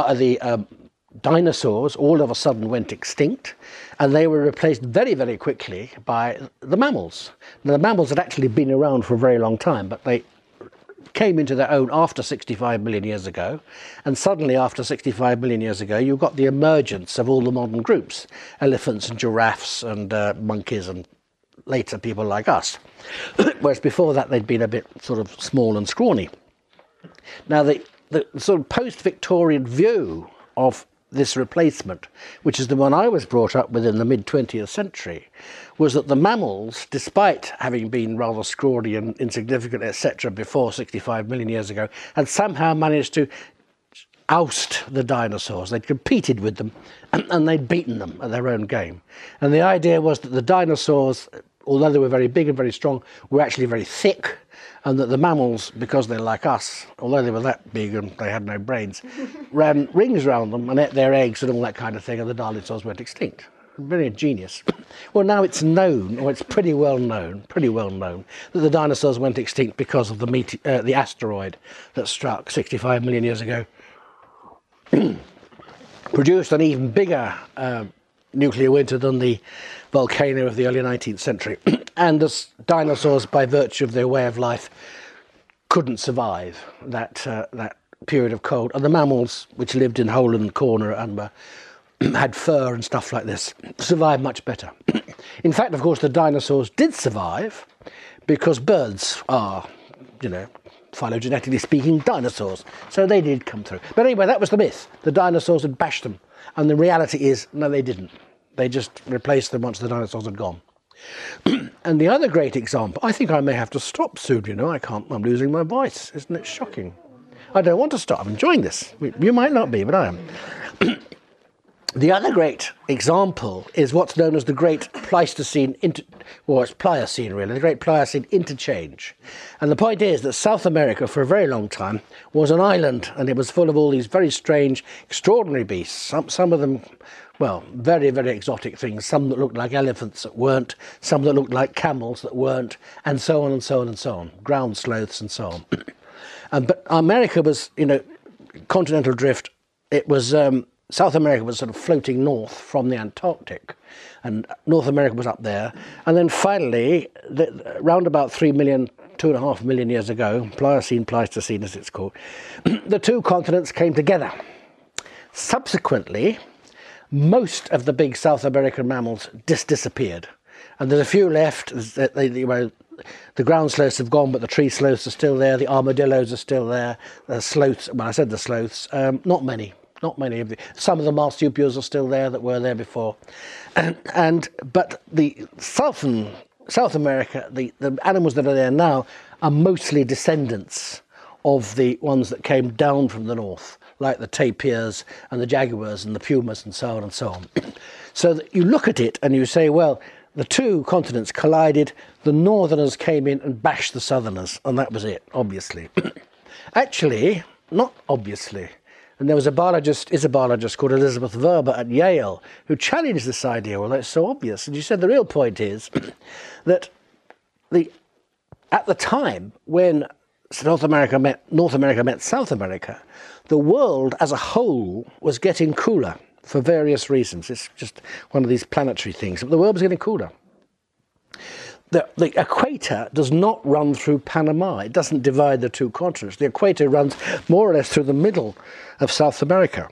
dinosaurs all of a sudden went extinct, and they were replaced very, very quickly by the mammals. Now, the mammals had actually been around for a very long time, but they came into their own after 65 million years ago, and suddenly after 65 million years ago you got the emergence of all the modern groups, elephants and giraffes and monkeys and later people like us, whereas before that they'd been a bit sort of small and scrawny. Now the sort of post-Victorian view of this replacement, which is the one I was brought up with in the mid-20th century, was that the mammals, despite having been rather scrawny and insignificant, etc., before 65 million years ago, had somehow managed to oust the dinosaurs. They'd competed with them and they'd beaten them at their own game. And the idea was that the dinosaurs, although they were very big and very strong, were actually very thick, and that the mammals, because they're like us, although they were that big and they had no brains, ran rings around them and ate their eggs and all that kind of thing, and the dinosaurs went extinct. Very ingenious. Well, now it's known, or it's pretty well known, that the dinosaurs went extinct because of the asteroid that struck 65 million years ago, produced an even bigger nuclear winter than the volcano of the early 19th century. And the dinosaurs, by virtue of their way of life, couldn't survive that period of cold. And the mammals, which lived in hole and corner and had fur and stuff like this, survived much better. In fact, of course, the dinosaurs did survive because birds are, phylogenetically speaking, dinosaurs. So they did come through. But anyway, that was the myth. The dinosaurs had bashed them. And the reality is, no, they didn't. They just replaced them once the dinosaurs had gone. And the other great example, I think I may have to stop soon, I'm losing my voice. Isn't it shocking? I don't want to stop. I'm enjoying this. You might not be, but I am. The other great example is what's known as the Great Pleistocene, it's Pliocene really, the Great Pliocene interchange. And the point is that South America for a very long time was an island, and it was full of all these very strange, extraordinary beasts. Some of them, well, very, very exotic things, some that looked like elephants that weren't, some that looked like camels that weren't, and so on and so on and so on, ground sloths and so on. But America was, continental drift, it was... South America was sort of floating north from the Antarctic, and North America was up there. And then finally, around about 2.5 million years ago, Pliocene, Pleistocene as it's called, the two continents came together. Subsequently, most of the big South American mammals disappeared. And there's a few left. The ground sloths have gone, but the tree sloths are still there. The armadillos are still there. The sloths, I said the sloths, not many. Not many of them. Some of the marsupials are still there that were there before. But the South America, the animals that are there now are mostly descendants of the ones that came down from the north, like the tapirs and the jaguars and the pumas and so on and so on. So that you look at it and you say, well, the two continents collided, the northerners came in and bashed the southerners, and that was it, obviously. Actually, not obviously. And there was a biologist called Elizabeth Verber at Yale who challenged this idea. Well, that's so obvious. And she said the real point is that at the time when North America met South America, the world as a whole was getting cooler for various reasons. It's just one of these planetary things. But the world was getting cooler. The equator does not run through Panama. It doesn't divide the two continents. The equator runs more or less through the middle of South America.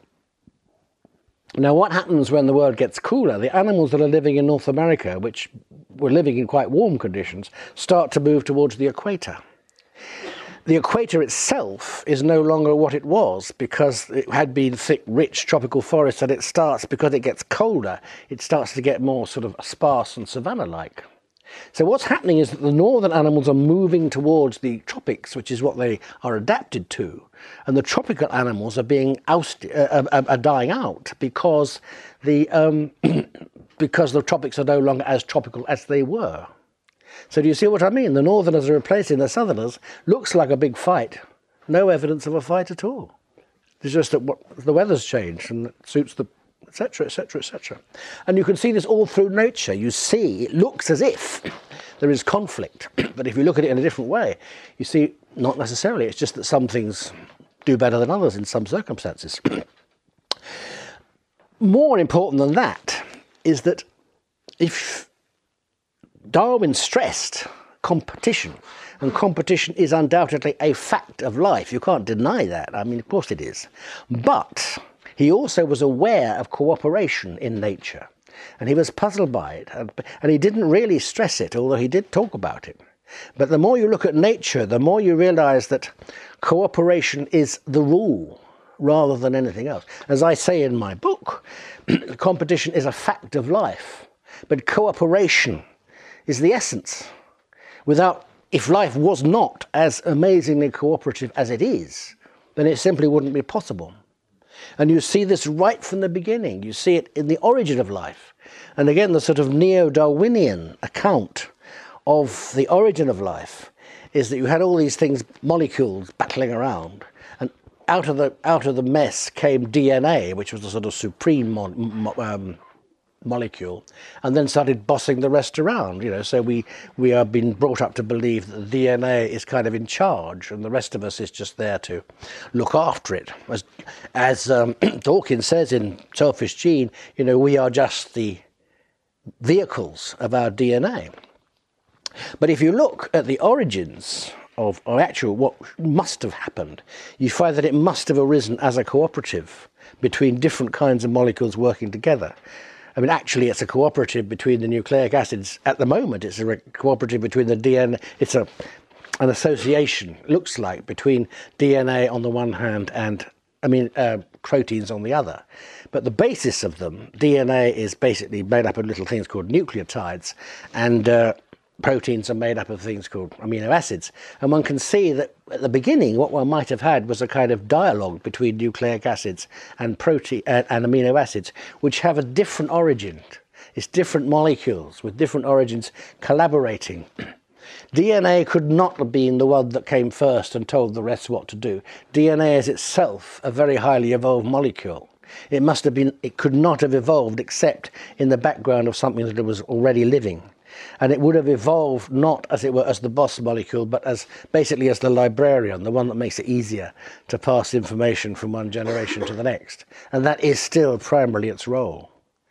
Now, what happens when the world gets cooler? The animals that are living in North America, which were living in quite warm conditions, start to move towards the equator. the equator itself is no longer what it was, because it had been thick, rich tropical forests, and because it gets colder, it starts to get more sort of sparse and savanna-like. So what's happening is that the northern animals are moving towards the tropics, which is what they are adapted to, and the tropical animals are being are dying out because the because the tropics are no longer as tropical as they were. So do you see what I mean? The northerners are replacing the southerners. Looks like a big fight. No evidence of a fight at all. It's just that the weather's changed and it suits the etc., etc., etc. And you can see this all through nature. You see, it looks as if there is conflict. But if you look at it in a different way, you see, not necessarily. It's just that some things do better than others in some circumstances. More important than that is that if Darwin stressed competition, and competition is undoubtedly a fact of life. You can't deny that. I mean, of course it is. But he also was aware of cooperation in nature, and he was puzzled by it, and he didn't really stress it, although he did talk about it. But the more you look at nature, the more you realize that cooperation is the rule rather than anything else. As I say in my book, competition is a fact of life, but cooperation is the essence. If life was not as amazingly cooperative as it is, then it simply wouldn't be possible. And you see this right from the beginning. You see it in the origin of life. And again, the sort of neo-Darwinian account of the origin of life is that you had all these things, molecules battling around, and out of the mess came DNA, which was the sort of supreme molecule, and then started bossing the rest around. So we are being brought up to believe that the DNA is kind of in charge, and the rest of us is just there to look after it. As Dawkins says in Selfish Gene, we are just the vehicles of our DNA. But if you look at the origins of what must have happened, you find that it must have arisen as a cooperative between different kinds of molecules working together. I mean, actually, it's a cooperative between the nucleic acids. At the moment, it's a cooperative between the DNA. It's an association, looks like, between DNA on the one hand and, proteins on the other. But the basis of them, DNA is basically made up of little things called nucleotides, and proteins are made up of things called amino acids. And one can see that at the beginning, what one might have had was a kind of dialogue between nucleic acids and amino acids, which have a different origin. It's different molecules with different origins collaborating. DNA could not have been the one that came first and told the rest what to do. DNA is itself a very highly evolved molecule. It could not have evolved except in the background of something that was already living. And it would have evolved not, as it were, as the boss molecule, but basically as the librarian, the one that makes it easier to pass information from one generation to the next. And that is still primarily its role.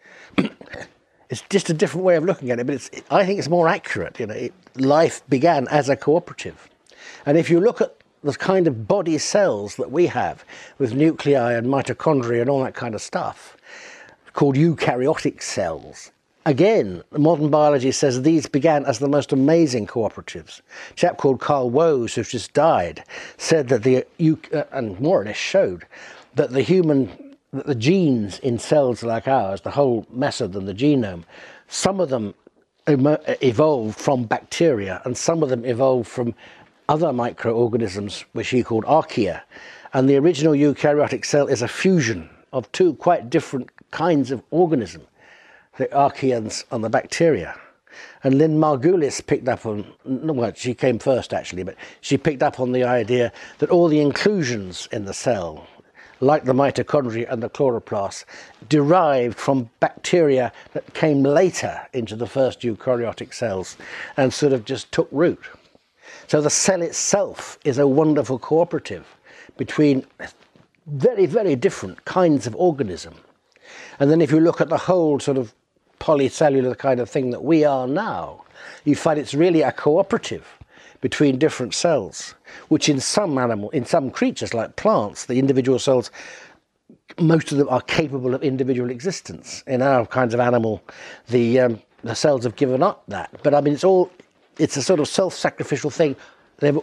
It's just a different way of looking at it, but I think it's more accurate. Life began as a cooperative. And if you look at the kind of body cells that we have, with nuclei and mitochondria and all that kind of stuff, called eukaryotic cells, again, modern biology says these began as the most amazing cooperatives. A chap called Carl Woese, who's just died, said that and more or less showed that the genes in cells like ours, the whole mess of them, the genome, some of them evolved from bacteria and some of them evolved from other microorganisms, which he called archaea. And the original eukaryotic cell is a fusion of two quite different kinds of organisms, the archaeans and the bacteria. And Lynn Margulis picked up on, well, she came first actually, but she picked up on the idea that all the inclusions in the cell, like the mitochondria and the chloroplasts, derived from bacteria that came later into the first eukaryotic cells and sort of just took root. So the cell itself is a wonderful cooperative between very, very different kinds of organism. And then if you look at the whole sort of polycellular kind of thing that we are now, you find it's really a cooperative between different cells, which in some creatures like plants, the individual cells, most of them are capable of individual existence. In our kinds of animal, the cells have given up that. But I mean, it's a sort of self-sacrificial thing.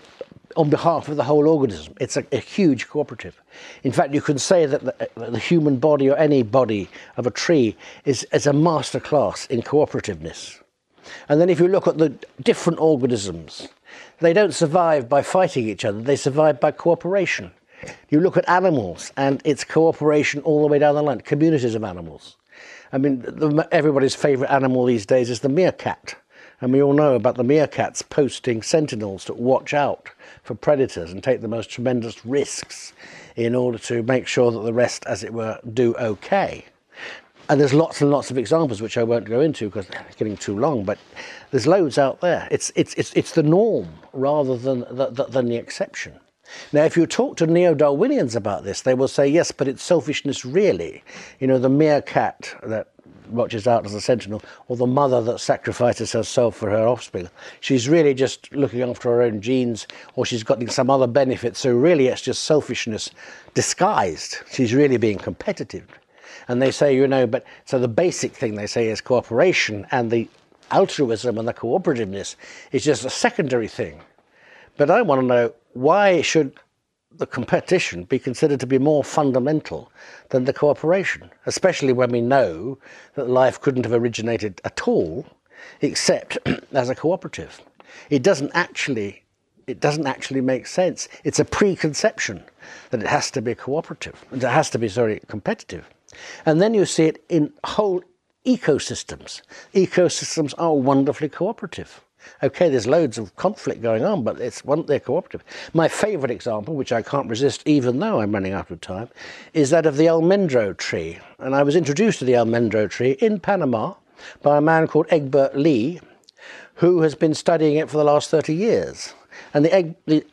on behalf of the whole organism. It's a huge cooperative. In fact, you can say that the human body or any body of a tree is a master class in cooperativeness. And then if you look at the different organisms, they don't survive by fighting each other, they survive by cooperation. You look at animals and it's cooperation all the way down the line, communities of animals. I mean, everybody's favourite animal these days is the meerkat. And we all know about the meerkats posting sentinels to watch out for predators and take the most tremendous risks in order to make sure that the rest, as it were, do okay. And there's lots and lots of examples which I won't go into because it's getting too long, but there's loads out there. It's the norm rather than the exception. Now, if you talk to neo-Darwinians about this, they will say, yes, but it's selfishness really. You know, the meerkat that watches out as a sentinel, or the mother that sacrifices herself for her offspring. She's really just looking after her own genes, or she's got some other benefit. So really it's just selfishness disguised. She's really being competitive. And they say, you know, but so the basic thing they say is cooperation, and the altruism and the cooperativeness is just a secondary thing. But I want to know, why should the competition be considered to be more fundamental than the cooperation, especially when we know that life couldn't have originated at all except as a cooperative? It doesn't actually make sense. It's a preconception that it has to be cooperative, it has to be, competitive. And then you see it in whole ecosystems. Ecosystems are wonderfully cooperative. Okay, there's loads of conflict going on, but they're cooperative. My favourite example, which I can't resist even though I'm running out of time, is that of the almendro tree. And I was introduced to the almendro tree in Panama by a man called Egbert Lee, who has been studying it for the last 30 years. And the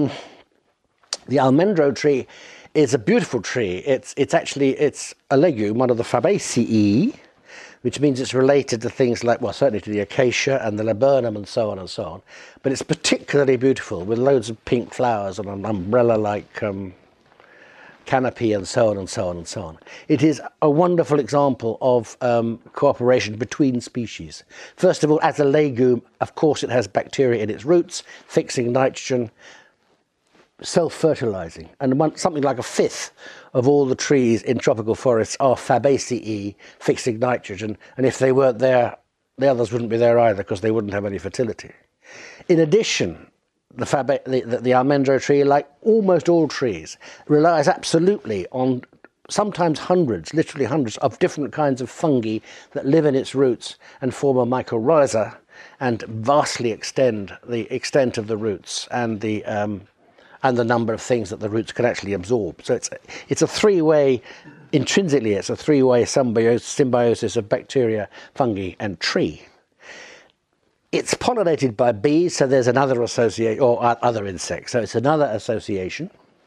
almendro tree is a beautiful tree. It's a legume, one of the Fabaceae, which means it's related to things like, well, certainly to the acacia and the laburnum and so on and so on. But it's particularly beautiful with loads of pink flowers and an umbrella-like canopy and so on and so on and so on. It is a wonderful example of cooperation between species. First of all, as a legume, of course, it has bacteria in its roots, fixing nitrogen, self-fertilizing, and something like a fifth of all the trees in tropical forests are Fabaceae, fixing nitrogen, and if they weren't there, the others wouldn't be there either because they wouldn't have any fertility. In addition, the almendro tree, like almost all trees, relies absolutely on sometimes hundreds, literally hundreds, of different kinds of fungi that live in its roots and form a mycorrhiza and vastly extend the extent of the roots and the number of things that the roots can actually absorb. So it's a three-way, intrinsically it's a three-way symbiosis of bacteria, fungi and tree. It's pollinated by bees, so there's another association, or other insects, so it's another association,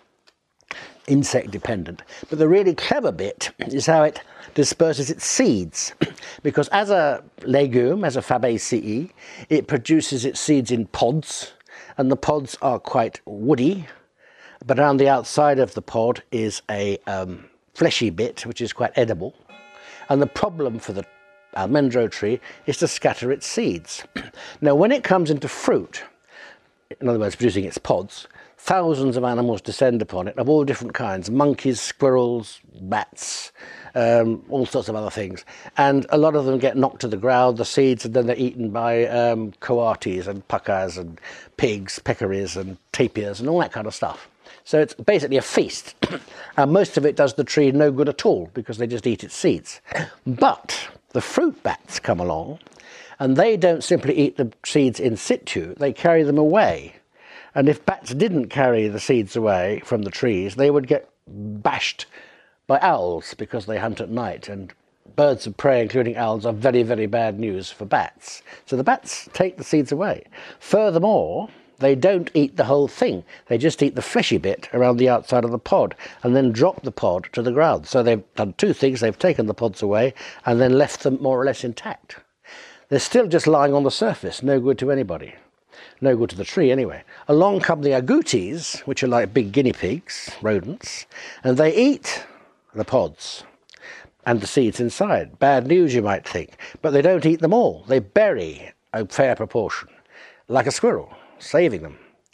insect dependent. But the really clever bit is how it disperses its seeds, because as a legume, as a Fabaceae, it produces its seeds in pods, and the pods are quite woody, but around the outside of the pod is a fleshy bit, which is quite edible. And the problem for the almendro tree is to scatter its seeds. Now, when it comes into fruit, in other words, producing its pods, thousands of animals descend upon it, of all different kinds, monkeys, squirrels, bats, all sorts of other things. And a lot of them get knocked to the ground, the seeds, and then they're eaten by coatis and puckas and pigs, peccaries and tapirs and all that kind of stuff. So it's basically a feast. And most of it does the tree no good at all because they just eat its seeds. But the fruit bats come along and they don't simply eat the seeds in situ, they carry them away. And if bats didn't carry the seeds away from the trees, they would get bashed by owls because they hunt at night, and birds of prey, including owls, are very, very bad news for bats. So the bats take the seeds away. Furthermore, they don't eat the whole thing. They just eat the fleshy bit around the outside of the pod and then drop the pod to the ground. So they've done two things. They've taken the pods away and then left them more or less intact. They're still just lying on the surface, no good to anybody. No good to the tree anyway. Along come the agoutis, which are like big guinea pigs, rodents, and they eat the pods and the seeds inside. Bad news, you might think, but they don't eat them all. They bury a fair proportion, like a squirrel, saving them.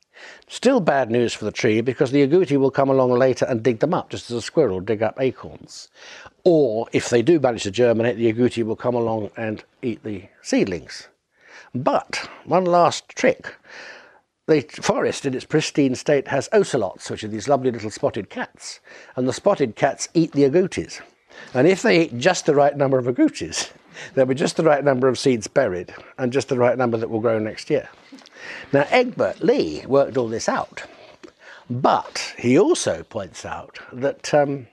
Still bad news for the tree, because the agouti will come along later and dig them up, just as a squirrel will dig up acorns. Or, if they do manage to germinate, the agouti will come along and eat the seedlings. But, one last trick. The forest in its pristine state has ocelots, which are these lovely little spotted cats. And the spotted cats eat the agoutis. And if they eat just the right number of agoutis, there'll be just the right number of seeds buried, and just the right number that will grow next year. Now, Egbert Lee worked all this out, but he also points out that,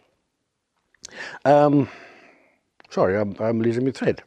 sorry, I'm losing my thread.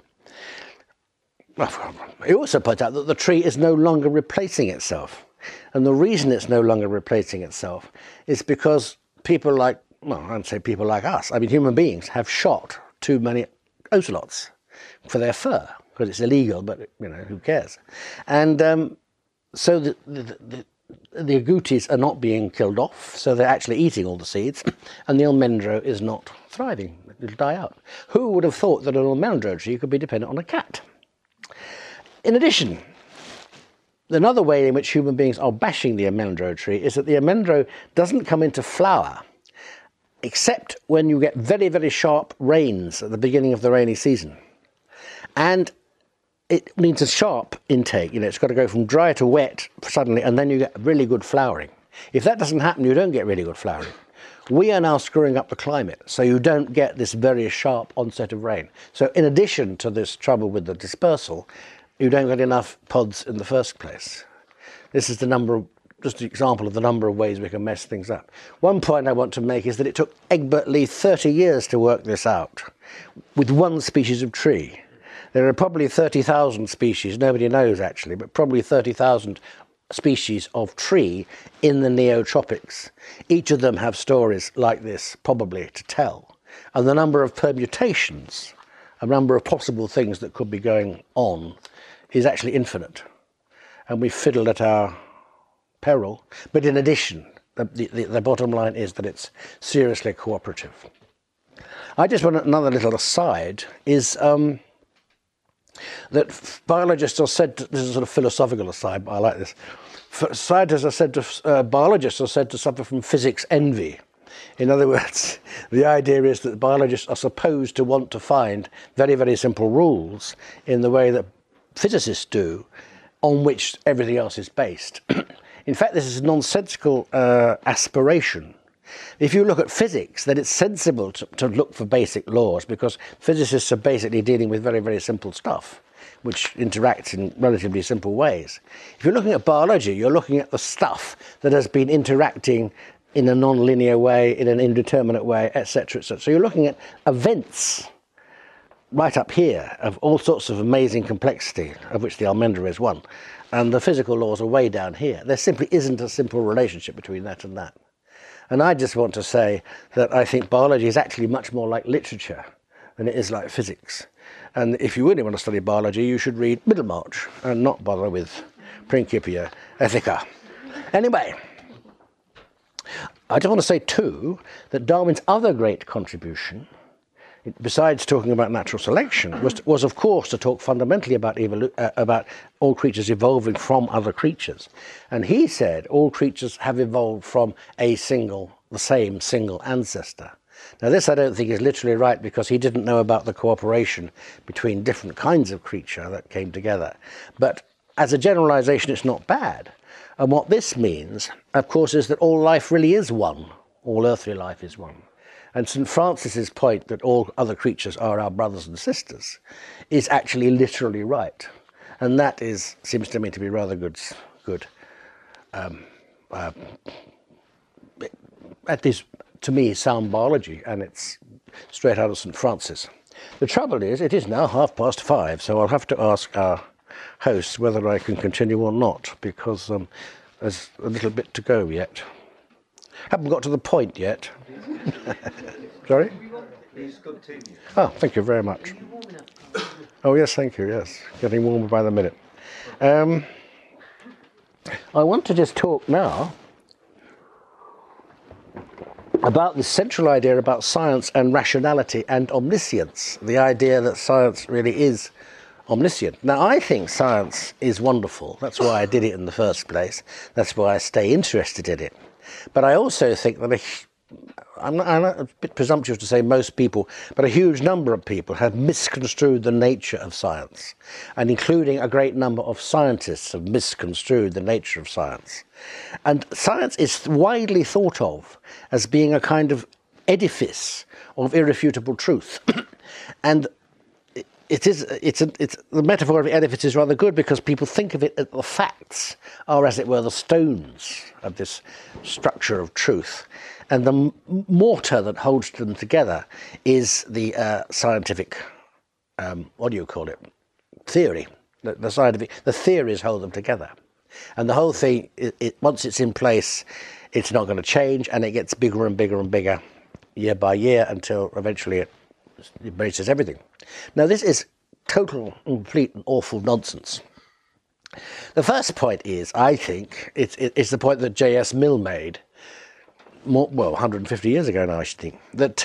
He also points out that the tree is no longer replacing itself. And the reason it's no longer replacing itself is because people like, well, I'd say people like us, I mean human beings, have shot too many ocelots for their fur, because it's illegal, but you know, who cares? And so the agoutis are not being killed off, so they're actually eating all the seeds, and the almendro is not thriving. It'll die out. Who would have thought that an almendro tree could be dependent on a cat? In addition, another way in which human beings are bashing the almendro tree is that the almendro doesn't come into flower except when you get very, very sharp rains at the beginning of the rainy season. And it needs a sharp intake, you know, it's got to go from dry to wet suddenly, and then you get really good flowering. If that doesn't happen, you don't get really good flowering. We are now screwing up the climate, so you don't get this very sharp onset of rain. So in addition to this trouble with the dispersal, you don't get enough pods in the first place. This is the number of, just an example of the number of ways we can mess things up. One point I want to make is that it took Egbert Lee 30 years to work this out with one species of tree. There are probably 30,000 species, nobody knows actually, but probably 30,000 species of tree in the neotropics. Each of them have stories like this, probably, to tell. And the number of permutations, a number of possible things that could be going on, is actually infinite. And we fiddled at our peril. But in addition, the bottom line is that it's seriously cooperative. I just want another little aside, is that biologists are said to, this is a sort of philosophical aside, but I like this. Scientists are said to, biologists are said to suffer from physics envy. In other words, the idea is that biologists are supposed to want to find very, very simple rules in the way that physicists do, on which everything else is based. In fact, this is a nonsensical aspiration. If you look at physics, then it's sensible to look for basic laws, because physicists are basically dealing with very, very simple stuff, which interacts in relatively simple ways. If you're looking at biology, you're looking at the stuff that has been interacting in a non-linear way, in an indeterminate way, etc., etc. So you're looking at events right up here of all sorts of amazing complexity, of which the almendra is one. And the physical laws are way down here. There simply isn't a simple relationship between that and that. And I just want to say that I think biology is actually much more like literature than it is like physics. And if you really want to study biology, you should read Middlemarch and not bother with Principia Ethica. Anyway, I just want to say too that Darwin's other great contribution, besides talking about natural selection, was of course to talk fundamentally about all creatures evolving from other creatures. And he said all creatures have evolved from the same single ancestor. Now this I don't think is literally right, because he didn't know about the cooperation between different kinds of creature that came together. But as a generalization, it's not bad. And what this means, of course, is that all life really is one. All earthly life is one. And St. Francis's point that all other creatures are our brothers and sisters is actually literally right. And that seems to me to be rather good at least to me, sound biology, and it's straight out of St. Francis. The trouble is, it is now 5:30, so I'll have to ask our host whether I can continue or not, because there's a little bit to go yet. Haven't got to the point yet. Sorry? Please continue. Oh, thank you very much. Oh, yes, thank you, yes. Getting warmer by the minute. I want to just talk now about the central idea about science and rationality and omniscience, the idea that science really is omniscient. Now, I think science is wonderful. That's why I did it in the first place. That's why I stay interested in it. But I also think that I'm not a bit presumptuous to say most people, but a huge number of people have misconstrued the nature of science, and including a great number of scientists have misconstrued the nature of science. And science is widely thought of as being a kind of edifice of irrefutable truth. And the metaphor of the edifice is rather good because people think of it as the facts are, as it were, the stones of this structure of truth. And the mortar that holds them together is the scientific, theory. The theories hold them together. And the whole thing, once it's in place, it's not going to change, and it gets bigger and bigger and bigger year by year until eventually it embraces everything. Now, this is total, complete and awful nonsense. The first point is, I think, it's the point that J.S. Mill made, 150 years ago now, I should think, that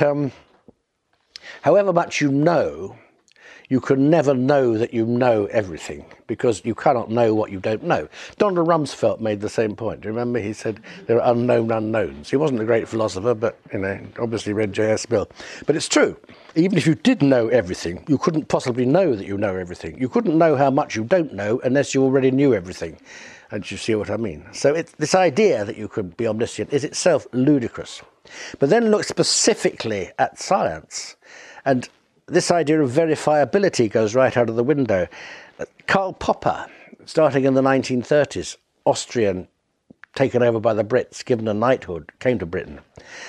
however much you know, you can never know that you know everything, because you cannot know what you don't know. Donald Rumsfeld made the same point. Do you remember? He said there are unknown unknowns. He wasn't a great philosopher, but obviously read J.S. Mill. But it's true. Even if you did know everything, you couldn't possibly know that you know everything. You couldn't know how much you don't know unless you already knew everything. And you see what I mean? So this idea that you could be omniscient is itself ludicrous. But then look specifically at science, and this idea of verifiability goes right out of the window. Karl Popper, starting in the 1930s, Austrian, taken over by the Brits, given a knighthood, came to Britain.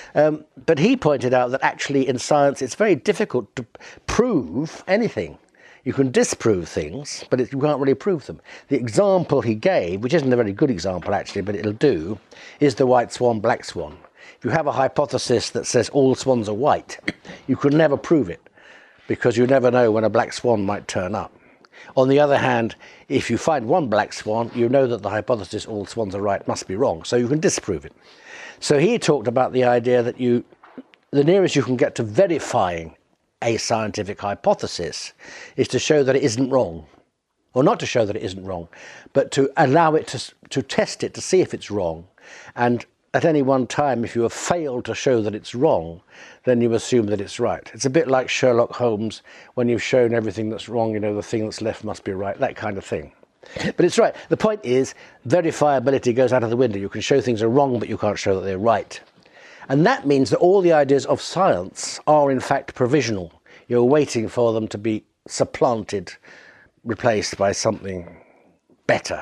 But he pointed out that actually in science it's very difficult to prove anything. You can disprove things, but you can't really prove them. The example he gave, which isn't a very good example actually, but it'll do, is the white swan, black swan. If you have a hypothesis that says all swans are white, you could never prove it, because you never know when a black swan might turn up. On the other hand, if you find one black swan, you know that the hypothesis all swans are right must be wrong, so you can disprove it. So he talked about the idea that the nearest you can get to verifying a scientific hypothesis is to show that it isn't wrong. Or not to show that it isn't wrong, but to allow it to test it, to see if it's wrong. And at any one time, if you have failed to show that it's wrong, then you assume that it's right. It's a bit like Sherlock Holmes, when you've shown everything that's wrong, the thing that's left must be right, that kind of thing. But it's right. The point is, verifiability goes out of the window. You can show things are wrong, but you can't show that they're right. And that means that all the ideas of science are in fact provisional. You're waiting for them to be supplanted, replaced by something better.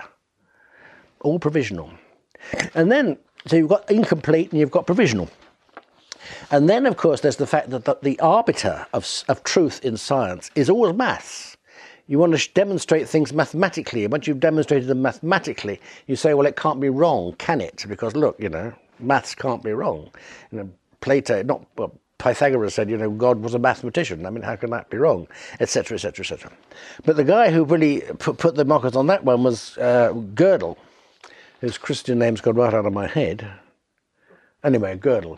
All provisional. And then, so you've got incomplete and you've got provisional. And then, of course, there's the fact that the arbiter of truth in science is always maths. You want to demonstrate things mathematically. And once you've demonstrated them mathematically, you say, well, it can't be wrong, can it? Because look, maths can't be wrong. Pythagoras said, God was a mathematician. I mean, how can that be wrong? Etc., etc., etc. But the guy who really put the markers on that one was Gödel. His Christian name's gone right out of my head. Anyway, Gödel.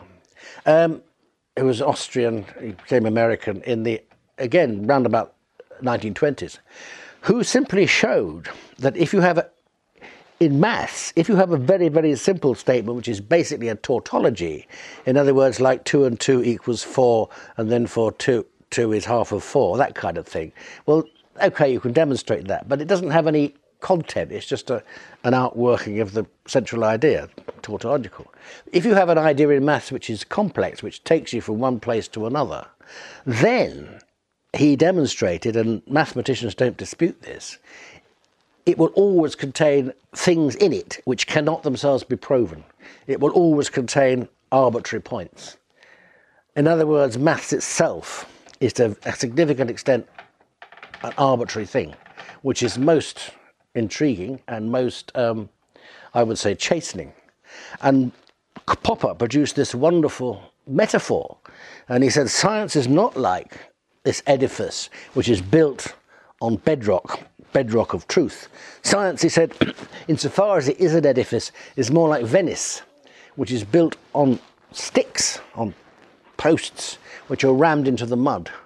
Who was Austrian, he became American round about 1920s, who simply showed that if you have in maths, if you have a very, very simple statement, which is basically a tautology, in other words, like 2 and 2 equals 4, and then 2 is half of 4, that kind of thing. Well, okay, you can demonstrate that, but it doesn't have any content. It's just an outworking of the central idea, tautological. If you have an idea in maths which is complex, which takes you from one place to another, then he demonstrated, and mathematicians don't dispute this, it will always contain things in it which cannot themselves be proven. It will always contain arbitrary points. In other words, maths itself is to a significant extent an arbitrary thing, which is most intriguing and most, I would say, chastening. And Popper produced this wonderful metaphor, and he said science is not like this edifice which is built on bedrock of truth. Science, he said, insofar as it is an edifice, is more like Venice, which is built on sticks, on posts, which are rammed into the mud.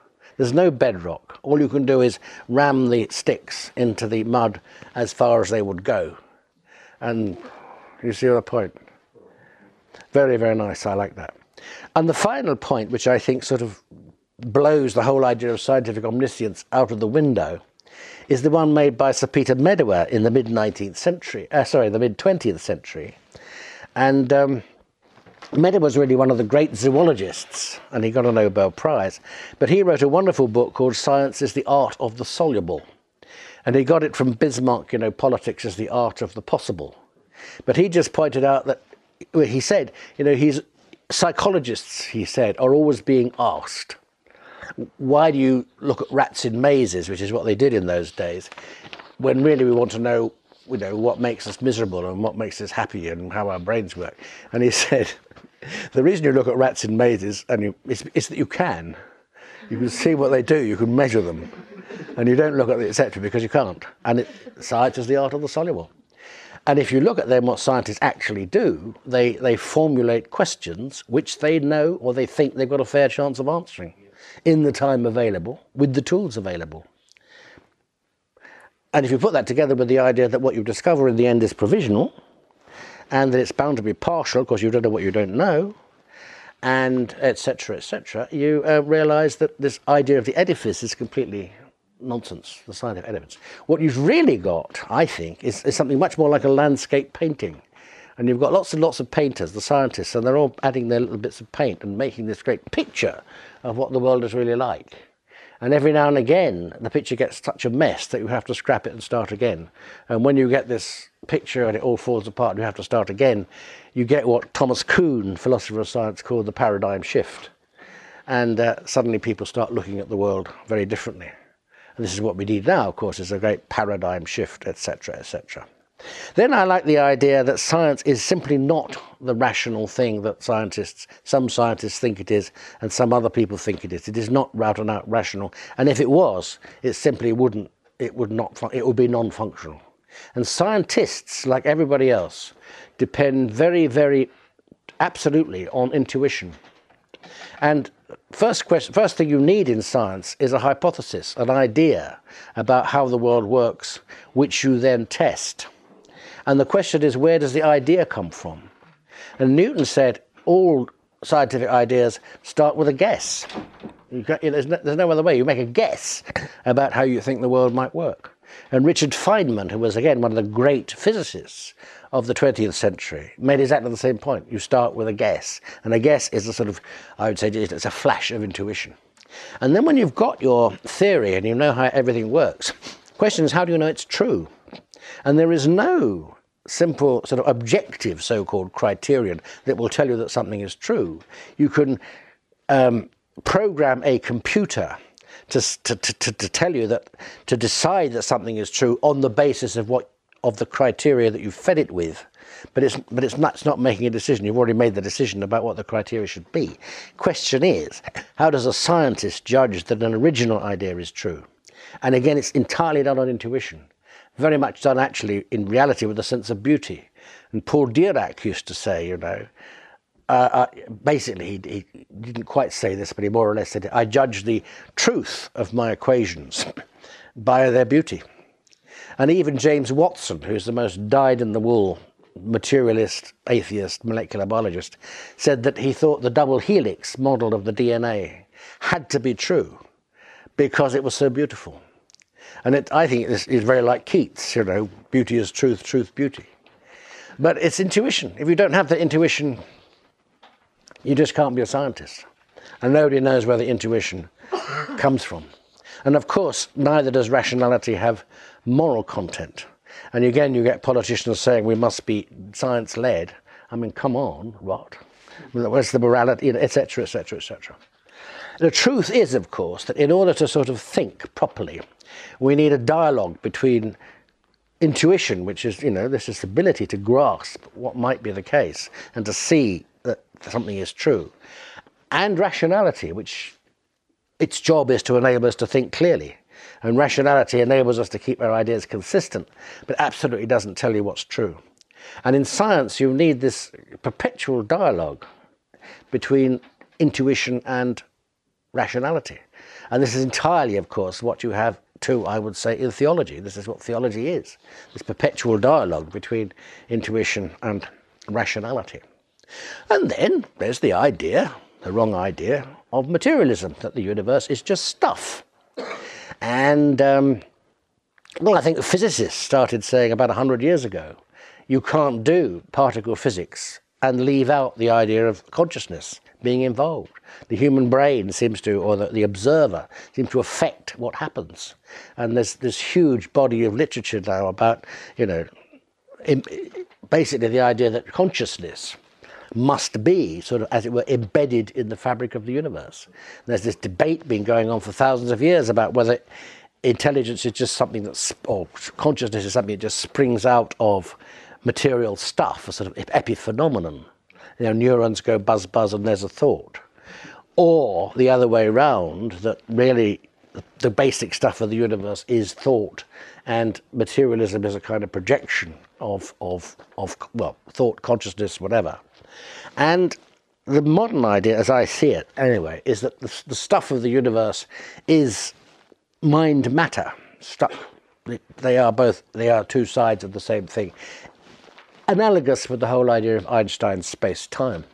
There's no bedrock. All you can do is ram the sticks into the mud as far as they would go. And you see the point? Very, very nice. I like that. And the final point, which I think sort of blows the whole idea of scientific omniscience out of the window, is the one made by Sir Peter Medawar in the mid-19th century, the mid-20th century. And Medawar was really one of the great zoologists, and he got a Nobel Prize. But he wrote a wonderful book called Science is the Art of the Soluble. And he got it from Bismarck, politics is the art of the possible. But he just pointed out that, he said, psychologists, he said, are always being asked, why do you look at rats in mazes, which is what they did in those days, when really we want to know, what makes us miserable and what makes us happy and how our brains work. And he said, the reason you look at rats in mazes is that you can see what they do, you can measure them, and you don't look at the etc. because you can't. And science is the art of the soluble. And if you look at them, what scientists actually do, they formulate questions which they know or they think they've got a fair chance of answering in the time available, with the tools available. And if you put that together with the idea that what you discover in the end is provisional, and that it's bound to be partial because you don't know what you don't know, and etc., you realise that this idea of the edifice is completely nonsense, the scientific edifice. What you've really got, I think, is something much more like a landscape painting. And you've got lots and lots of painters, the scientists, and they're all adding their little bits of paint and making this great picture of what the world is really like. And every now and again, the picture gets such a mess that you have to scrap it and start again. And when you get this picture and it all falls apart and you have to start again, you get what Thomas Kuhn, philosopher of science, called the paradigm shift. And suddenly people start looking at the world very differently. And this is what we need now, of course, is a great paradigm shift, etc., etc. Then I like the idea that science is simply not the rational thing that some scientists think it is, and some other people think it is. It is not out and out rational. And if it was, it simply would be non-functional. And scientists, like everybody else, depend very, very absolutely on intuition. And first thing you need in science is a hypothesis, an idea about how the world works, which you then test. And the question is, where does the idea come from? And Newton said all scientific ideas start with a guess. There's no other way. You make a guess about how you think the world might work. And Richard Feynman, who was, again, one of the great physicists of the 20th century, made exactly the same point. You start with a guess. And a guess is a sort of, I would say, it's a flash of intuition. And then when you've got your theory and you know how everything works, the question is, how do you know it's true? And there is no simple sort of objective so-called criterion that will tell you that something is true. You can program a computer to tell you that, to decide that something is true on the basis of the criteria that you've fed it with, but it's not making a decision. You've already made the decision about what the criteria should be. Question is, how does a scientist judge that an original idea is true? And again, it's entirely done on intuition. Very much done actually in reality with a sense of beauty. And Paul Dirac used to say, basically he didn't quite say this, but he more or less said, I judge the truth of my equations by their beauty. And even James Watson, who's the most dyed-in-the-wool materialist, atheist, molecular biologist, said that he thought the double helix model of the DNA had to be true because it was so beautiful. And I think this is very like Keats, beauty is truth, truth, beauty. But it's intuition. If you don't have the intuition, you just can't be a scientist. And nobody knows where the intuition comes from. And of course, neither does rationality have moral content. And again, you get politicians saying we must be science-led. I mean, come on, what? Where's the morality, etc., etc., etc. The truth is, of course, that in order to sort of think properly, we need a dialogue between intuition, which is, this ability to grasp what might be the case and to see that something is true, and rationality, which its job is to enable us to think clearly. And rationality enables us to keep our ideas consistent, but absolutely doesn't tell you what's true. And in science, you need this perpetual dialogue between intuition and rationality. And this is entirely, of course, what you have too, I would say, in theology. This is what theology is, this perpetual dialogue between intuition and rationality. And then there's the idea, the wrong idea, of materialism, that the universe is just stuff. And, well, I think physicists started saying about 100 years ago, you can't do particle physics and leave out the idea of consciousness being involved. The human brain seems to, or the observer, seems to affect what happens. And there's this huge body of literature now about, you know, basically the idea that consciousness must be sort of, as it were, embedded in the fabric of the universe. And there's this debate been going on for thousands of years about whether intelligence is just something that's, or consciousness is something that just springs out of material stuff, a sort of epiphenomenon. You know, neurons go buzz buzz and there's a thought. Or the other way around, that really the basic stuff of the universe is thought, and materialism is a kind of projection of well, thought, consciousness, whatever. And the modern idea, as I see it anyway, is that the stuff of the universe is mind matter stuff. They are two sides of the same thing. Analogous with the whole idea of Einstein's space-time.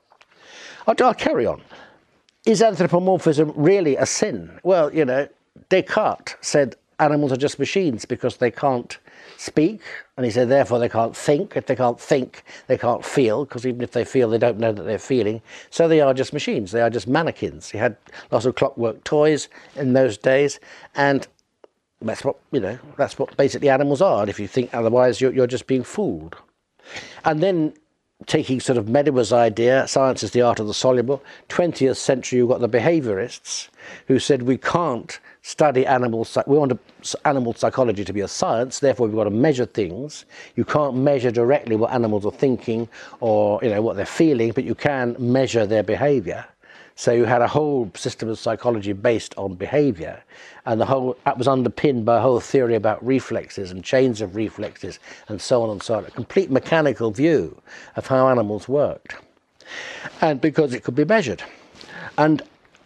I'll carry on. Is anthropomorphism really a sin? Well, you know, Descartes said animals are just machines because they can't speak, and he said therefore they can't think. If they can't think, they can't feel, because even if they feel, they don't know that they're feeling. So they are just machines. They are just mannequins. He had lots of clockwork toys in those days, and that's what, you know, that's what basically animals are. And if you think otherwise, you're just being fooled. And then, taking sort of Mediber's idea, science is the art of the soluble, 20th century you've got the behaviorists who said we can't study animals, we want animal psychology to be a science, therefore we've got to measure things. You can't measure directly what animals are thinking or, you know, what they're feeling, but you can measure their behavior. So you had a whole system of psychology based on behavior, and that was underpinned by a whole theory about reflexes and chains of reflexes and so on and so on, a complete mechanical view of how animals worked. And because it could be measured. And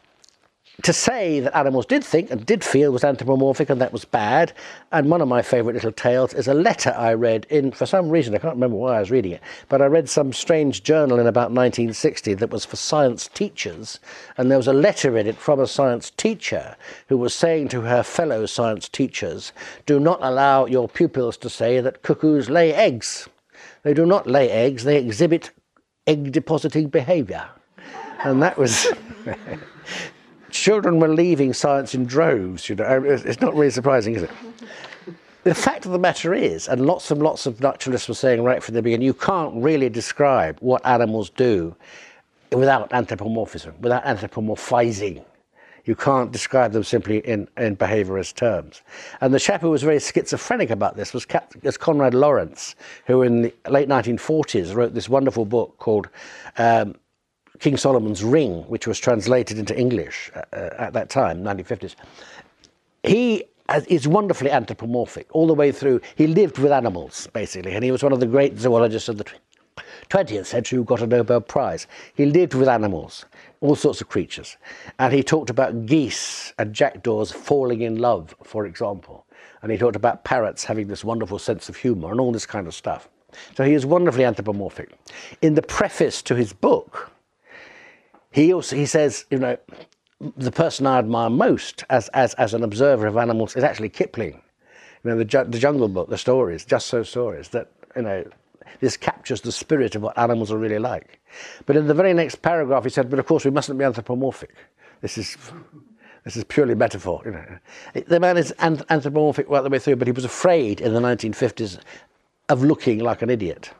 to say that animals did think and did feel was anthropomorphic, and that was bad. And one of my favourite little tales is a letter I read in, for some reason, I can't remember why I was reading it, but I read some strange journal in about 1960 that was for science teachers, and there was a letter in it from a science teacher who was saying to her fellow science teachers, do not allow your pupils to say that cuckoos lay eggs. They do not lay eggs, they exhibit egg-depositing behaviour. And that was... Children were leaving science in droves, you know. It's not really surprising, is it? The fact of the matter is, and lots of naturalists were saying right from the beginning, you can't really describe what animals do without anthropomorphism, without anthropomorphizing. You can't describe them simply in behaviorist terms. And the chap who was very schizophrenic about this was Konrad Lorenz, who in the late 1940s wrote this wonderful book called King Solomon's Ring, which was translated into English at that time, 1950s. He is wonderfully anthropomorphic all the way through. He lived with animals, basically, and he was one of the great zoologists of the 20th century who got a Nobel Prize. He lived with animals, all sorts of creatures, and he talked about geese and jackdaws falling in love, for example, and he talked about parrots having this wonderful sense of humour and all this kind of stuff. So he is wonderfully anthropomorphic. In the preface to his book, he says, you know, the person I admire most as an observer of animals is actually Kipling. You know, the Jungle Book, the stories, Just So Stories, that, you know, this captures the spirit of what animals are really like. But in the very next paragraph he said, but of course we mustn't be anthropomorphic. This is purely metaphor, you know. The man is anthropomorphic right the way through, but he was afraid in the 1950s of looking like an idiot.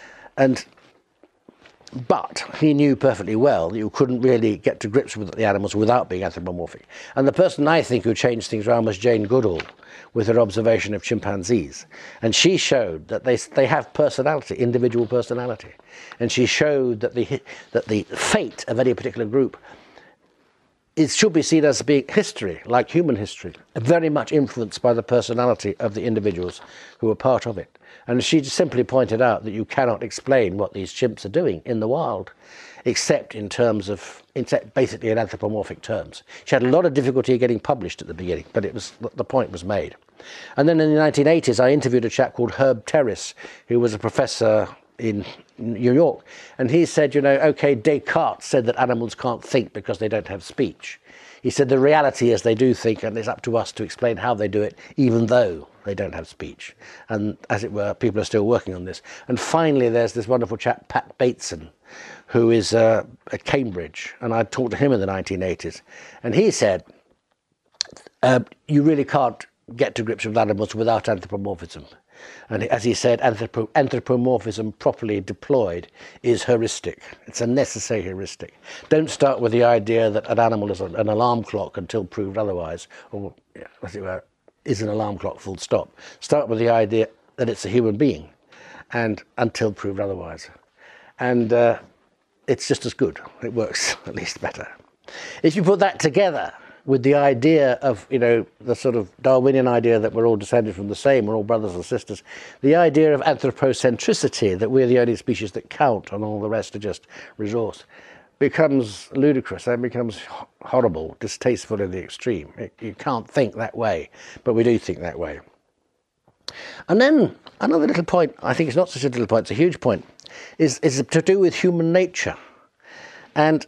But he knew perfectly well that you couldn't really get to grips with the animals without being anthropomorphic. And the person I think who changed things around was Jane Goodall, with her observation of chimpanzees. And she showed that they have personality, individual personality. And she showed that the fate of any particular group should be seen as being history, like human history, very much influenced by the personality of the individuals who are part of it. And she simply pointed out that you cannot explain what these chimps are doing in the wild except in terms of, basically in anthropomorphic terms. She had a lot of difficulty getting published at the beginning, but the point was made. And then in the 1980s, I interviewed a chap called Herb Terrace, who was a professor in New York, and he said, okay, Descartes said that animals can't think because they don't have speech. He said the reality is they do think, and it's up to us to explain how they do it, even though they don't have speech. And as it were, people are still working on this. And finally, there's this wonderful chap, Pat Bateson, who is at Cambridge, and I talked to him in the 1980s, and he said, you really can't get to grips with animals without anthropomorphism. And as he said, anthropomorphism properly deployed is heuristic. It's a necessary heuristic. Don't start with the idea that an animal is an alarm clock until proved otherwise, or as it were, is an alarm clock full stop. Start with the idea that it's a human being, and until proved otherwise. And it's just as good. It works at least better. If you put that together with the idea of, the sort of Darwinian idea that we're all descended from the same, we're all brothers and sisters, the idea of anthropocentricity, that we're the only species that count and all the rest are just resource, becomes ludicrous and becomes horrible, distasteful in the extreme. You can't think that way, but we do think that way. And then another little point, I think it's not such a little point, it's a huge point, is to do with human nature. And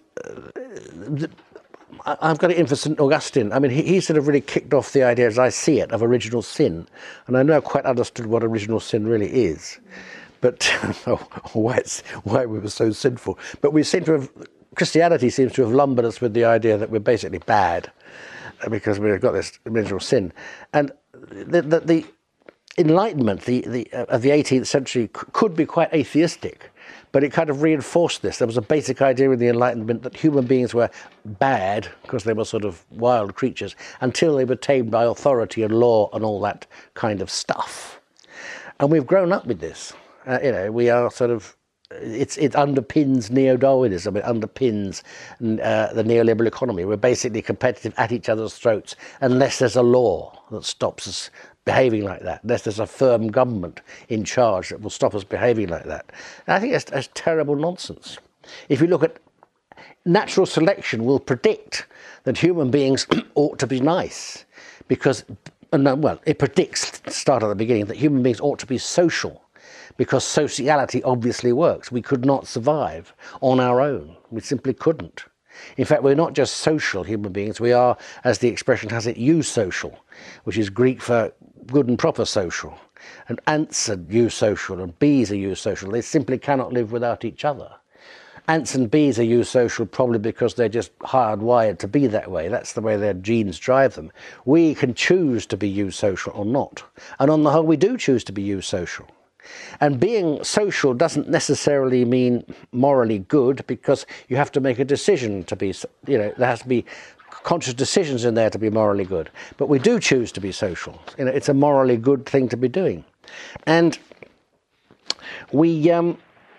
I've got it in for St. Augustine. I mean, he sort of really kicked off the idea, as I see it, of original sin. And I never quite understood what original sin really is, but why we were so sinful. But we seem to have, Christianity seems to have lumbered us with the idea that we're basically bad because we've got this original sin. And the Enlightenment of the 18th century could be quite atheistic, but it kind of reinforced this. There was a basic idea in the Enlightenment that human beings were bad because they were sort of wild creatures until they were tamed by authority and law and all that kind of stuff. And we've grown up with this. We are sort of, it underpins neo-Darwinism, it underpins the neoliberal economy. We're basically competitive at each other's throats unless there's a law that stops us behaving like that, unless there's a firm government in charge that will stop us behaving like that. And I think that's terrible nonsense. If you look at natural selection, will predict that human beings ought to be nice because, it predicts, start at the beginning, that human beings ought to be social because sociality obviously works. We could not survive on our own. We simply couldn't. In fact, we're not just social human beings, we are, as the expression has it, eusocial, which is Greek for good and proper social. And ants are eusocial and bees are eusocial. They simply cannot live without each other. Ants and bees are eusocial probably because they're just hardwired to be that way. That's the way their genes drive them. We can choose to be eusocial or not. And on the whole, we do choose to be eusocial. And being social doesn't necessarily mean morally good, because you have to make a decision to be, there has to be conscious decisions in there to be morally good. But we do choose to be social. It's a morally good thing to be doing. And we, and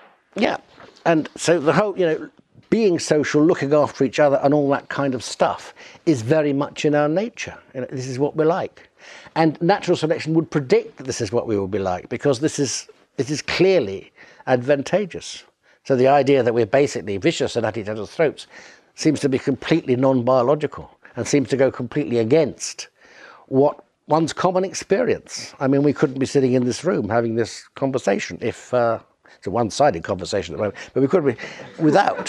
so the whole, being social, looking after each other and all that kind of stuff is very much in our nature. This is what we're like. And natural selection would predict that this is what we will be like, because it is clearly advantageous. So the idea that we're basically vicious and at each other's throats seems to be completely non-biological and seems to go completely against what one's common experience. I mean, we couldn't be sitting in this room having this conversation if, it's a one-sided conversation at the moment, but we couldn't be without,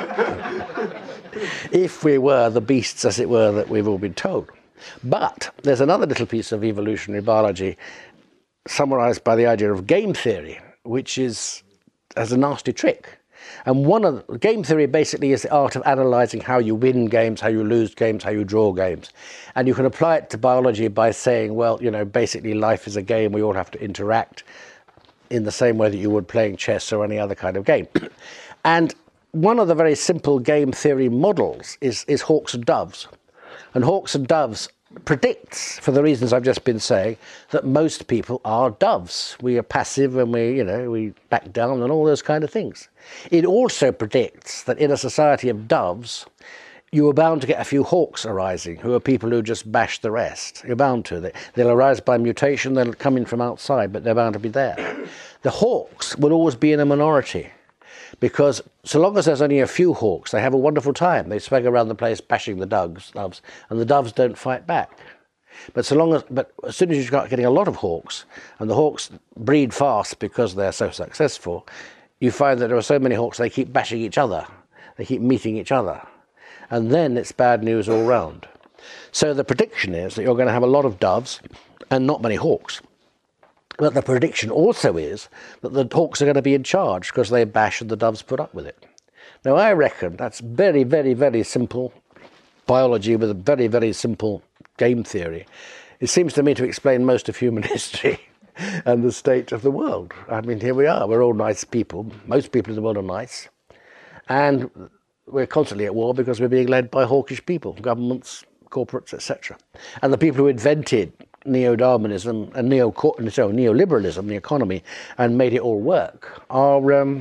if we were the beasts, as it were, that we've all been told. But there's another little piece of evolutionary biology summarized by the idea of game theory, which has a nasty trick. And game theory basically is the art of analyzing how you win games, how you lose games, how you draw games. And you can apply it to biology by saying, well, basically life is a game, we all have to interact in the same way that you would playing chess or any other kind of game. And one of the very simple game theory models is hawks and doves. And hawks and doves predicts, for the reasons I've just been saying, that most people are doves. We are passive and we back down and all those kind of things. It also predicts that in a society of doves, you are bound to get a few hawks arising, who are people who just bash the rest. You're bound to. They'll arise by mutation, they'll come in from outside, but they're bound to be there. The hawks will always be in a minority. Because so long as there's only a few hawks, they have a wonderful time. They swing around the place bashing the doves, and the doves don't fight back. But as soon as you start getting a lot of hawks, and the hawks breed fast because they're so successful, you find that there are so many hawks they keep bashing each other, they keep meeting each other, and then it's bad news all round. So the prediction is that you're going to have a lot of doves and not many hawks. But the prediction also is that the hawks are going to be in charge because they bash and the doves put up with it. Now I reckon that's very, very, very simple biology with a very, very simple game theory. It seems to me to explain most of human history and the state of the world. I mean, here we are. We're all nice people. Most people in the world are nice. And we're constantly at war because we're being led by hawkish people, governments, corporates, etc. And the people who invented neo-Darwinism and neoliberalism, the economy, and made it all work, are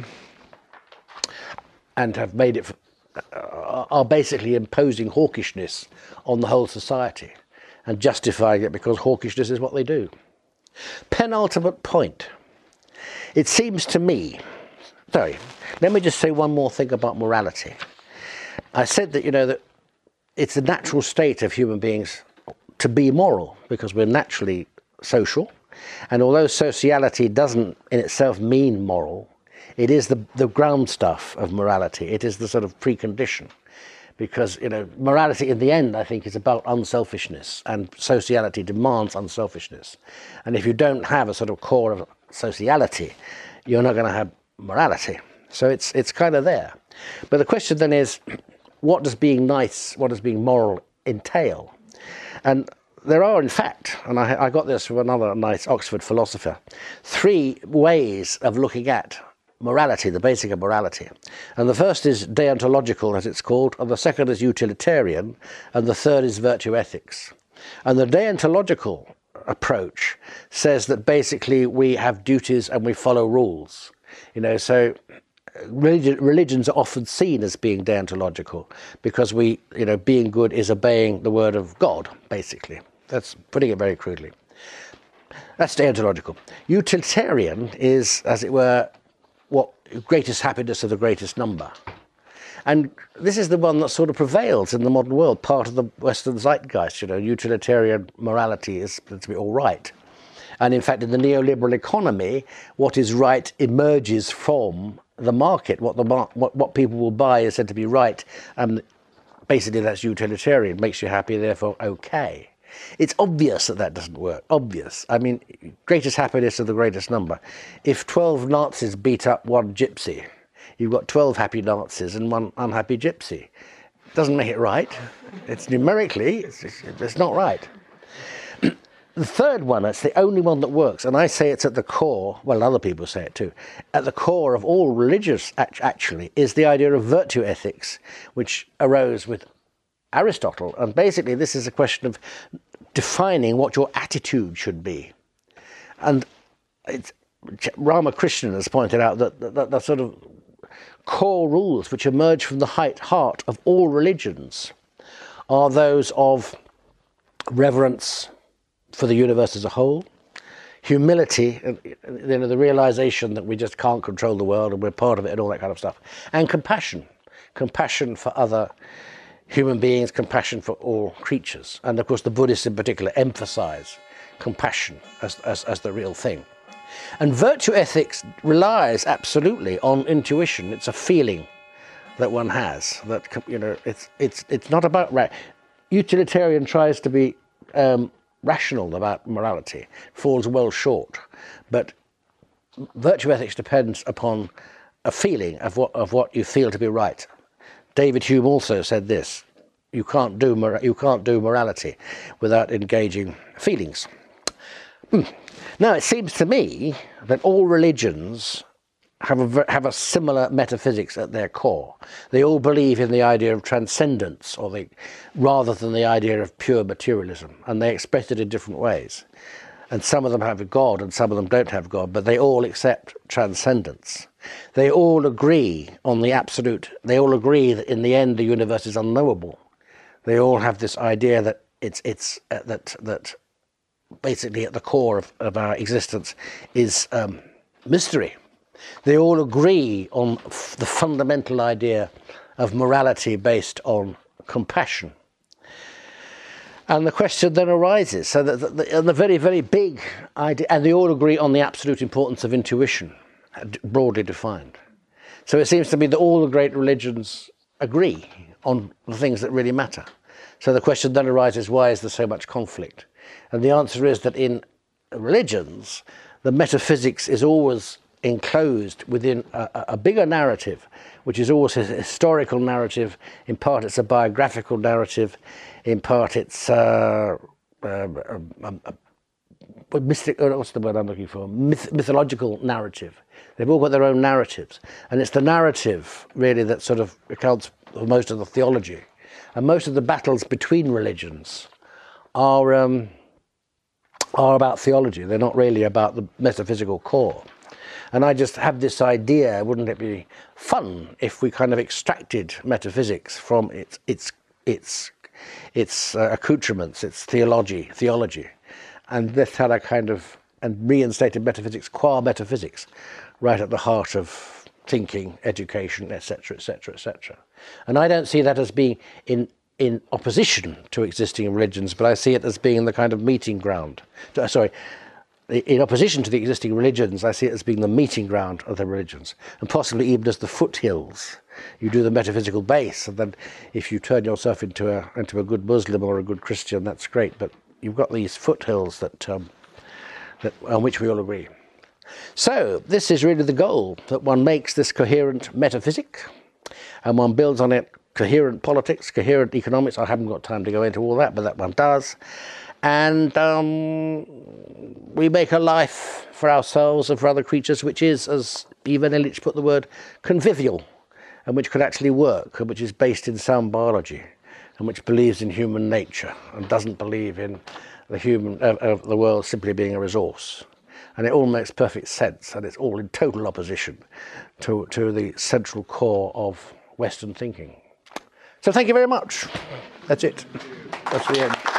basically imposing hawkishness on the whole society and justifying it because hawkishness is what they do. Penultimate point. It seems to me, let me just say one more thing about morality. I said that, that it's the natural state of human beings to be moral because we're naturally social. And although sociality doesn't in itself mean moral, it is the ground stuff of morality. It is the sort of precondition. Because, morality in the end, I think, is about unselfishness, and sociality demands unselfishness. And if you don't have a sort of core of sociality, you're not going to have morality. So it's kind of there. But the question then is, what does being nice, what does being moral entail? And there are, in fact, and I got this from another nice Oxford philosopher, 3 ways of looking at morality, the basic of morality. And the first is deontological, as it's called, and the second is utilitarian, and the third is virtue ethics. And the deontological approach says that basically we have duties and we follow rules. So religions are often seen as being deontological because being good is obeying the word of God, basically. That's putting it very crudely. That's deontological. Utilitarian is, as it were, what greatest happiness of the greatest number. And this is the one that sort of prevails in the modern world, part of the Western zeitgeist. Utilitarian morality is to be all right. And in fact, in the neoliberal economy, what is right emerges from the market. What people will buy is said to be right. Basically, that's utilitarian, makes you happy, therefore okay. It's obvious that doesn't work. Obvious. I mean, greatest happiness of the greatest number. If 12 Nazis beat up one gypsy, you've got 12 happy Nazis and one unhappy gypsy. Doesn't make it right. It's numerically, it's not right. The third one, it's the only one that works, and I say it's at the core, well, other people say it too, at the core of all religious, actually, is the idea of virtue ethics, which arose with Aristotle. And basically, this is a question of defining what your attitude should be. And Ramakrishnan has pointed out that the sort of core rules which emerge from the heart of all religions are those of reverence for the universe as a whole, humility, the realization that we just can't control the world and we're part of it and all that kind of stuff, and compassion for other human beings, compassion for all creatures. And of course the Buddhists in particular emphasize compassion as the real thing. And virtue ethics relies absolutely on intuition. It's a feeling that one has, that it's not about utilitarian tries to be rational about morality, falls well short. But virtue ethics depends upon a feeling of what you feel to be right. David Hume also said this: you can't do morality without engaging feelings. Now, it seems to me that all religions have a similar metaphysics at their core. They all believe in the idea of transcendence, rather than the idea of pure materialism, and they express it in different ways. And some of them have a God and some of them don't have God, but they all accept transcendence. They all agree on the absolute. They all agree that in the end the universe is unknowable. They all have this idea that that basically at the core of our existence is mystery. They all agree on the fundamental idea of morality based on compassion. And the question then arises, so that the very, very big idea, and they all agree on the absolute importance of intuition, broadly defined. So it seems to me that all the great religions agree on the things that really matter. So the question then arises, why is there so much conflict? And the answer is that in religions, the metaphysics is always enclosed within a bigger narrative, which is always a historical narrative. In part it's a biographical narrative, in part it's mythological narrative. They've all got their own narratives, and it's the narrative really that sort of accounts for most of the theology. And most of the battles between religions are about theology. They're not really about the metaphysical core. And I just have this idea, wouldn't it be fun if we kind of extracted metaphysics from its accoutrements, its theology, and this had a kind of, and reinstated metaphysics qua metaphysics, right at the heart of thinking, education, etc., etc., etc. And I don't see that as being in opposition to existing religions, but I see it as being the kind of meeting ground. In opposition to the existing religions, I see it as being the meeting ground of the religions, and possibly even as the foothills. You do the metaphysical base, and then if you turn yourself into a good Muslim or a good Christian, that's great. But you've got these foothills that on which we all agree. So this is really the goal, that one makes this coherent metaphysic, and one builds on it coherent politics, coherent economics. I haven't got time to go into all that, but that one does. And we make a life for ourselves and for other creatures which is, as Ivan Illich put the word, convivial, and which could actually work, and which is based in sound biology, and which believes in human nature and doesn't believe in the world simply being a resource. And it all makes perfect sense, and it's all in total opposition to the central core of Western thinking. So thank you very much. That's it. That's the end.